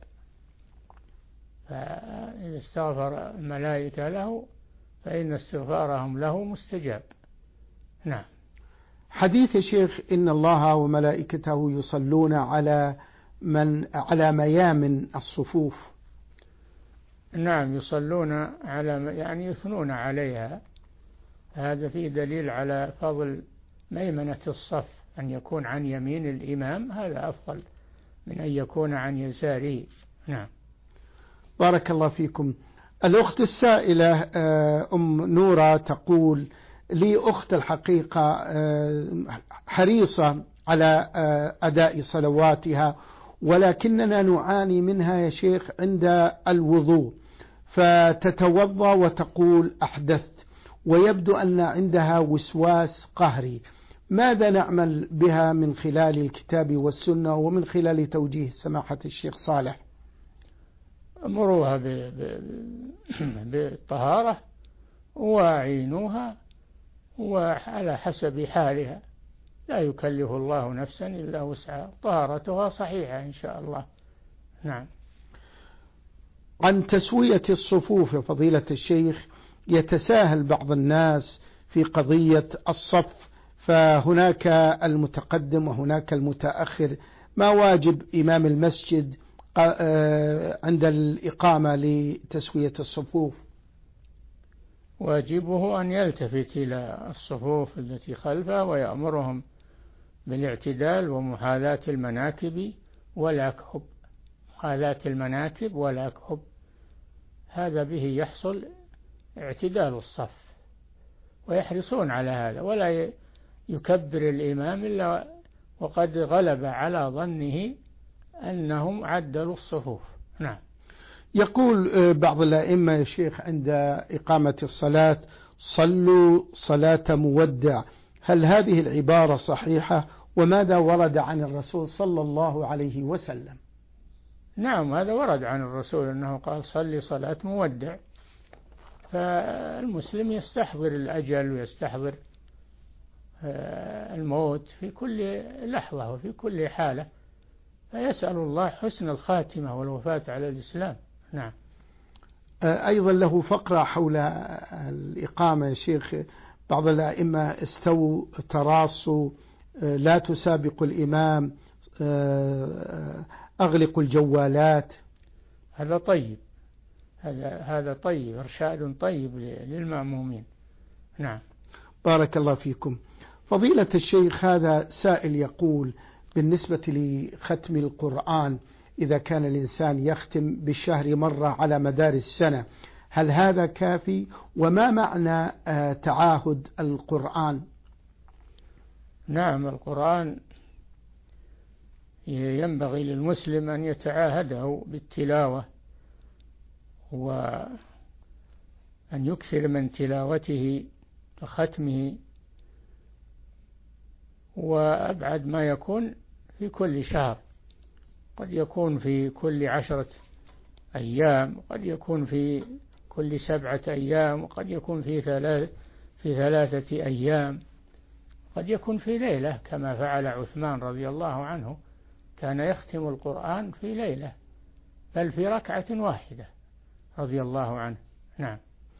Speaker 3: فإذا استغفر الملائكة له فإن استغفارهم له مستجاب. نعم.
Speaker 2: حديث يا شيخ: إن الله وملائكته يصلون على من على ميامن الصفوف.
Speaker 3: نعم، يصلون على يعني يثنون عليها، هذا فيه دليل على فضل ميمنة الصف، أن يكون عن يمين الإمام هذا أفضل من أن يكون عن يساره. نعم.
Speaker 2: بارك الله فيكم. الأخت السائلة أم نورة تقول: لي أخت الحقيقة حريصة على أداء صلواتها، ولكننا نعاني منها يا شيخ عند الوضوء، فتتوضأ وتقول: أحدثت، ويبدو أن عندها وسواس قهري، ماذا نعمل بها من خلال الكتاب والسنة ومن خلال توجيه سماحة الشيخ صالح؟
Speaker 3: أمروها بالطهارة وأعينوها وعلى حسب حالها، لا يكلف الله نفسا إلا وسعها، طهارتها صحيحة إن شاء الله. نعم.
Speaker 2: عن تسوية الصفوف فضيلة الشيخ، يتساهل بعض الناس في قضية الصف، فهناك المتقدم وهناك المتأخر، ما واجب إمام المسجد عند الإقامة لتسوية الصفوف؟
Speaker 3: واجبه أن يلتفت إلى الصفوف التي خلفه ويأمرهم بالاعتدال ومحاذاة المناكب والأكهب، محاذاة المناكب والأكهب، هذا به يحصل اعتدال الصف، ويحرصون على هذا، ولا يكبر الإمام إلا وقد غلب على ظنه أنهم عدلوا الصفوف. نعم.
Speaker 2: يقول بعض الأئمة يا شيخ عند إقامة الصلاة: صلوا صلاة مودع، هل هذه العبارة صحيحة؟ وماذا ورد عن الرسول صلى الله عليه وسلم؟
Speaker 3: نعم، هذا ورد عن الرسول أنه قال: صلي صلاة مودع، فالمسلم يستحضر الأجل ويستحضر الموت في كل لحظة وفي كل حالة، فيسأل الله حسن الخاتمة والوفاة على الإسلام. نعم.
Speaker 2: أيضا له فقرة حول الإقامة يا شيخ: بعض الأئمة استووا تراصوا، لا تسابق الإمام، أغلقوا الجوالات.
Speaker 3: هذا طيب، هذا هذا طيب، إرشاد طيب للمأمومين. نعم.
Speaker 2: بارك الله فيكم. فضيلة الشيخ، هذا سائل يقول: بالنسبة لختم القرآن، إذا كان الإنسان يختم بالشهر مرة على مدار السنة، هل هذا كافي؟ وما معنى تعاهد القرآن؟
Speaker 3: نعم، القرآن ينبغي للمسلم أن يتعاهده بالتلاوة، وأن يكثر من تلاوته وختمه، وأبعد ما يكون في كل شهر، قد يكون في كل عشرة أيام، قد يكون في كل سبعة أيام، وقد يكون في ثلاث في ثلاثة أيام، قد يكون في ليلة كما فعل عثمان رضي الله عنه، كان يختم القرآن في ليلة بل في ركعة واحدة رضي الله عنه. نعم.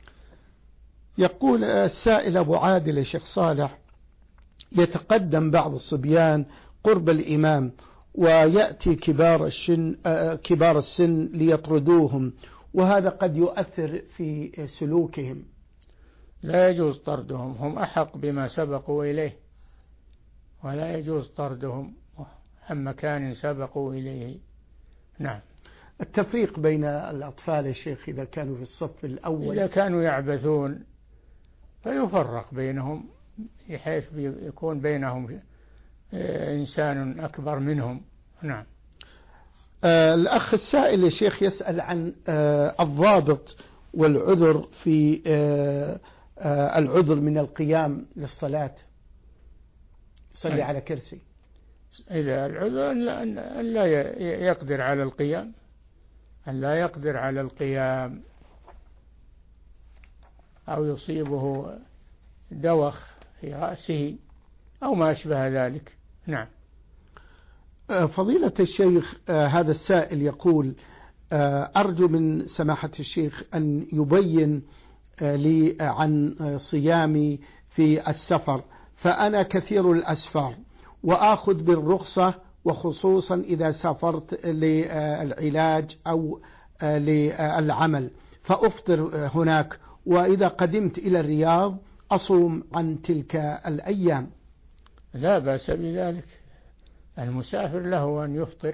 Speaker 2: يقول السائل أبو عادل يا شيخ صالح: يتقدم بعض الصبيان قرب الإمام ويأتي كبار السن كبار السن ليطردوهم، وهذا قد يؤثر في سلوكهم.
Speaker 3: لا يجوز طردهم، هم أحق بما سبقوا إليه، ولا يجوز طردهم عن مكان سبقوا إليه. نعم.
Speaker 2: التفريق بين الأطفال يا شيخ إذا كانوا في الصف الأول،
Speaker 3: إذا كانوا يعبثون فيفرق بينهم بحيث يكون بينهم إنسان أكبر منهم. نعم.
Speaker 2: آه الأخ السائل يا شيخ يسأل عن آه الضابط والعذر في آه آه العذر من القيام للصلاة، يصلي على كرسي.
Speaker 3: إذا العذر أن لا يقدر على القيام، أن لا يقدر على القيام، أو يصيبه دوخ في رأسه أو ما أشبه ذلك. نعم.
Speaker 2: فضيلة الشيخ، هذا السائل يقول: أرجو من سماحة الشيخ أن يبين لي عن صيامي في السفر، فأنا كثير الأسفار وآخذ بالرخصة، وخصوصا إذا سافرت للعلاج أو للعمل فأفطر هناك، وإذا قدمت إلى الرياض أصوم عن تلك الأيام.
Speaker 3: لا بأس بذلك، المسافر له أن يفطر،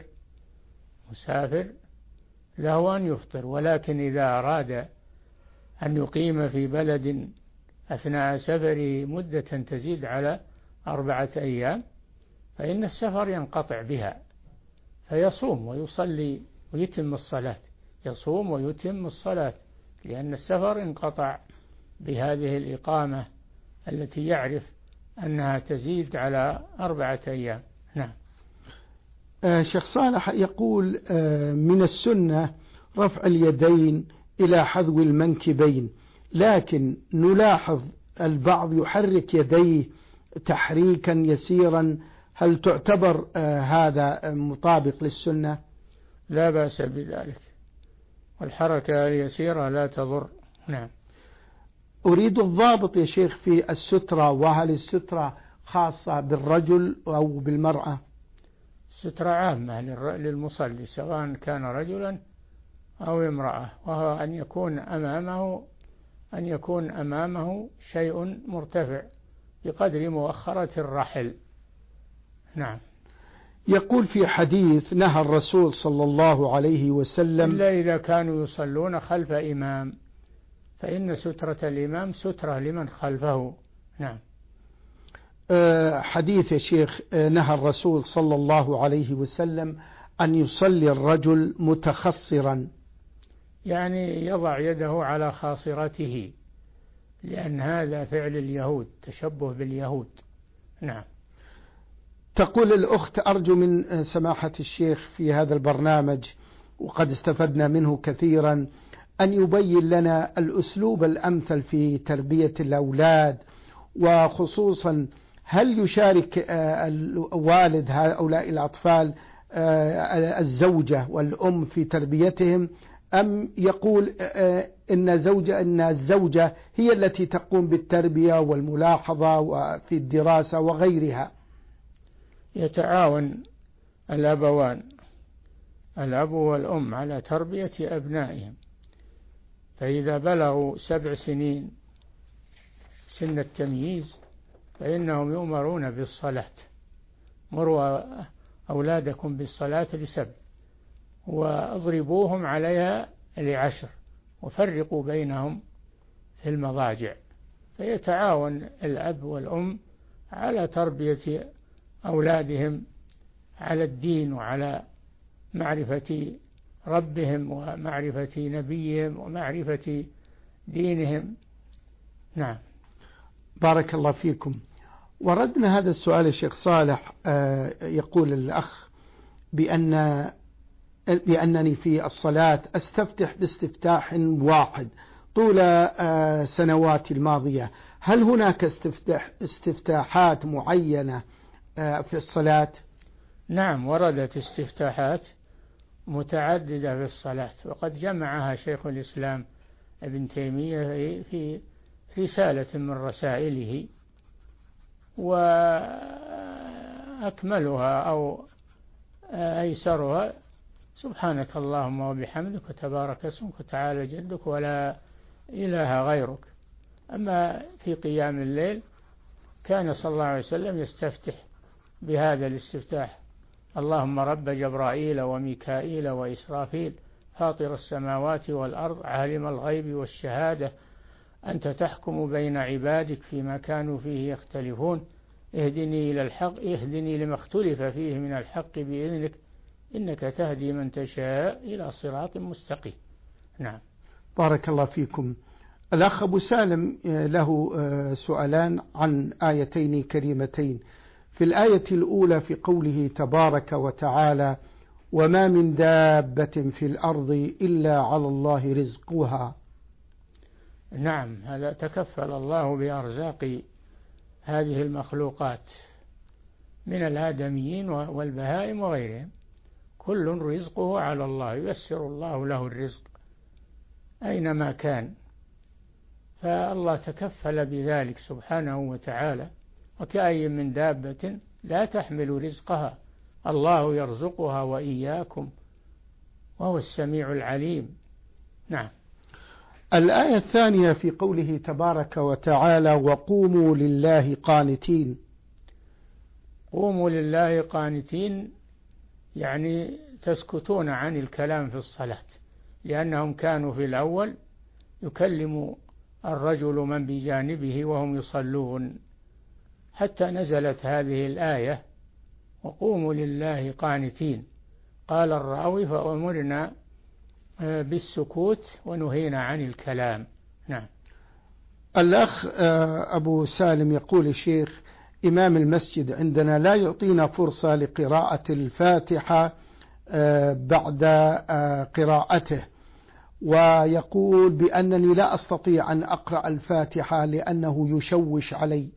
Speaker 3: مسافر له أن يفطر، ولكن إذا أراد أن يقيم في بلد أثناء سفره مدة تزيد على أربعة أيام فإن السفر ينقطع بها، فيصوم ويصلي ويتم الصلاة، يصوم ويتم الصلاة، لأن السفر انقطع بهذه الإقامة التي يعرف أنها تزيد على أربعة أيام. نعم.
Speaker 2: آه شيخ صالح يقول: آه من السنة رفع اليدين إلى حذو المنكبين، لكن نلاحظ البعض يحرك يديه تحريكا يسيرا، هل تعتبر آه هذا مطابق للسنة؟
Speaker 3: لا بأس بذلك، والحركة اليسيرة لا تضر. نعم.
Speaker 2: أريد الضابط يا شيخ في السترة، وهل السترة خاصة بالرجل أو بالمرأة؟
Speaker 3: سترة عامة للمصلي سواء كان رجلا أو امرأة، وهو أن يكون أمامه أن يكون أمامه شيء مرتفع بقدر مؤخرة الرحل. نعم.
Speaker 2: يقول في حديث نهى الرسول صلى الله عليه وسلم:
Speaker 3: إلا إذا كانوا يصلون خلف إمام فإن سترة الإمام سترة لمن خلفه. نعم.
Speaker 2: أه حديث يا شيخ، نهى الرسول صلى الله عليه وسلم أن يصلي الرجل متخصرا،
Speaker 3: يعني يضع يده على خاصرته، لأن هذا فعل اليهود، تشبه باليهود. نعم.
Speaker 2: تقول الأخت: أرجو من سماحة الشيخ في هذا البرنامج وقد استفدنا منه كثيرا أن يبين لنا الأسلوب الأمثل في تربية الأولاد، وخصوصا هل يشارك والد هؤلاء الأطفال الزوجة والأم في تربيتهم، أم يقول إن زوجة إن الزوجة هي التي تقوم بالتربية والملاحظة وفي الدراسة وغيرها؟
Speaker 3: يتعاون الأبوان، الأب والأم، على تربية أبنائهم، فإذا بلغوا سبع سنين سن التمييز فإنهم يؤمرون بالصلاة. مروا أولادكم بالصلاة لسبع، واضربوهم عليها لعشر، وفرقوا بينهم في المضاجع. فيتعاون الأب والأم على تربية أولادهم على الدين وعلى معرفة ربهم ومعرفة نبيهم ومعرفة دينهم. نعم.
Speaker 2: بارك الله فيكم. وردنا هذا السؤال الشيخ صالح، يقول الأخ بأن بأنني في الصلاة أستفتح باستفتاح واحد طول سنواتي الماضية، هل هناك استفتاح استفتاحات معينة في الصلاة؟
Speaker 3: نعم، وردت استفتاحات متعددة في الصلاة، وقد جمعها شيخ الإسلام ابن تيمية في رسالة من رسائله، وأكملها أو أيسرها سبحانك اللهم وبحمدك وتبارك اسمك وتعالى جدك ولا إله غيرك. أما في قيام الليل كان صلى الله عليه وسلم يستفتح بهذا الاستفتاح: اللهم رب جبرائيل وميكائيل وإسرافيل فاطر السماوات والأرض عالم الغيب والشهادة أنت تحكم بين عبادك فيما كانوا فيه يختلفون اهدني إلى الحق اهدني لما اختلف فيه من الحق بإذنك إنك تهدي من تشاء إلى صراط مستقيم. نعم.
Speaker 2: بارك الله فيكم. الأخ أبو سالم له سؤالان عن آيتين كريمتين. في الآية الأولى في قوله تبارك وتعالى: وما من دابة في الأرض إلا على الله رزقها.
Speaker 3: نعم، هذا تكفل الله بأرزاق هذه المخلوقات من الآدميين والبهائم وغيرهم، كل رزقه على الله، ييسر الله له الرزق أينما كان، فالله تكفل بذلك سبحانه وتعالى. وكأي من دابة لا تحمل رزقها الله يرزقها وإياكم وهو السميع العليم. نعم.
Speaker 2: الآية الثانية في قوله تبارك وتعالى: وقوموا لله قانتين.
Speaker 3: قوموا لله قانتين يعني تسكتون عن الكلام في الصلاة، لأنهم كانوا في الأول يكلم الرجل من بجانبه وهم يصلون، حتى نزلت هذه الآية: وقوموا لله قانتين. قال الراوي: فأمرنا بالسكوت ونهينا عن الكلام. نعم.
Speaker 2: الأخ أبو سالم يقول: الشيخ، إمام المسجد عندنا لا يعطينا فرصة لقراءة الفاتحة بعد قراءته، ويقول بأنني لا أستطيع أن أقرأ الفاتحة لأنه يشوش علي.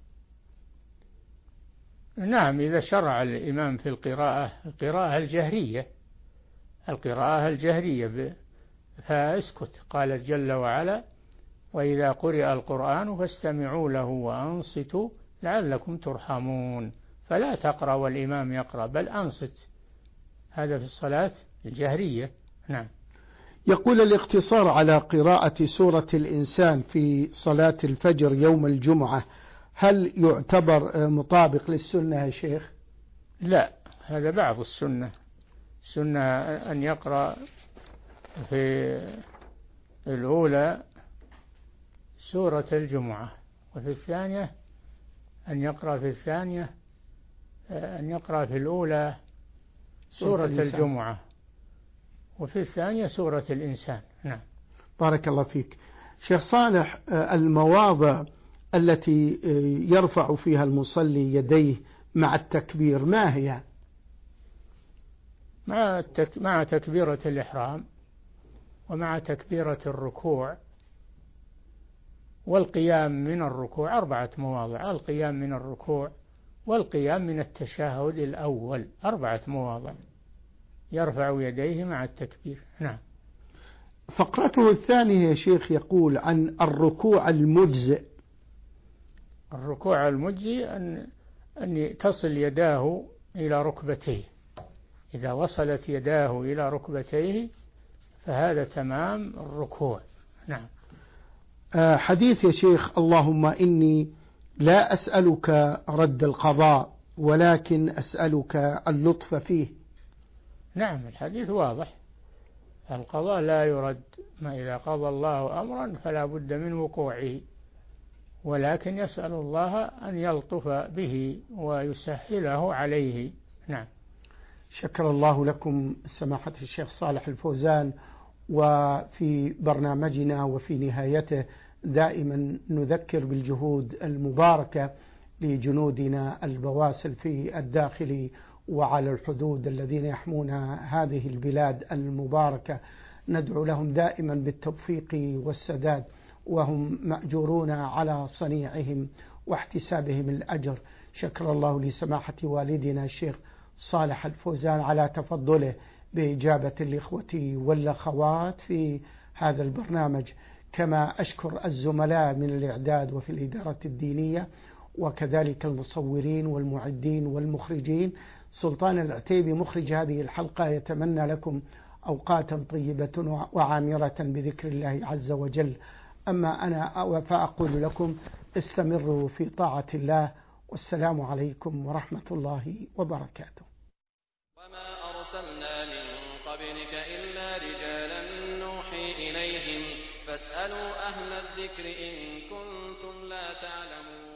Speaker 3: نعم، إذا شرع الإمام في القراءة القراءة الجهرية القراءة الجهرية فاسكت. قال جل وعلا: وإذا قرئ القرآن فاستمعوا له وأنصتوا لعلكم ترحمون. فلا تقرأ والإمام يقرأ، بل أنصت. هذا في الصلاة الجهرية. نعم.
Speaker 2: يقول: الاقتصار على قراءة سورة الإنسان في صلاة الفجر يوم الجمعة هل يعتبر مطابق للسنة يا شيخ؟
Speaker 3: لا، هذا بعض السنة. السنة أن يقرأ في الأولى سورة الجمعة، وفي الثانية أن يقرأ في الثانية أن يقرأ في الأولى سورة الجمعة، وفي الثانية سورة الإنسان. نعم.
Speaker 2: بارك الله فيك. شيخ صالح، المواضع التي يرفع فيها المصلي يديه مع التكبير ما هي؟
Speaker 3: مع التك... مع تكبيرة الإحرام، ومع تكبيرة الركوع، والقيام من الركوع. أربعة مواضع: القيام من الركوع، والقيام من التشهد الأول. أربعة مواضع يرفع يديه مع التكبير. نعم.
Speaker 2: فقرته الثانية يا شيخ يقول عن الركوع المجزئ.
Speaker 3: الركوع المجزئ أن أن تصل يداه إلى ركبتيه. إذا وصلت يداه إلى ركبتيه فهذا تمام الركوع. نعم.
Speaker 2: حديث يا شيخ: اللهم إني لا أسألك رد القضاء ولكن أسألك اللطف فيه.
Speaker 3: نعم، الحديث واضح. القضاء لا يرد، ما إذا قضى الله أمرا فلا بد من وقوعه، ولكن يسأل الله أن يلطف به ويسهله عليه. نعم.
Speaker 2: شكر الله لكم سماحة الشيخ صالح الفوزان. وفي برنامجنا وفي نهايته دائما نذكر بالجهود المباركة لجنودنا البواسل في الداخل وعلى الحدود الذين يحمون هذه البلاد المباركة، ندعو لهم دائما بالتوفيق والسداد، وهم مأجورون على صنيعهم واحتسابهم الأجر. شكر الله لسماحة والدنا الشيخ صالح الفوزان على تفضله بإجابة الإخوة والأخوات في هذا البرنامج، كما أشكر الزملاء من الإعداد وفي الإدارة الدينية، وكذلك المصورين والمعدين والمخرجين. سلطان العتيبي مخرج هذه الحلقة يتمنى لكم أوقاتا طيبة وعامرة بذكر الله عز وجل. أما أنا فأقول لكم استمروا في طاعة الله، والسلام عليكم ورحمة الله وبركاته.
Speaker 1: وما أرسلنا من قبلك إلا رجالا نوحي إليهم فاسألوا أهل الذكر إن كنتم لا تعلمون.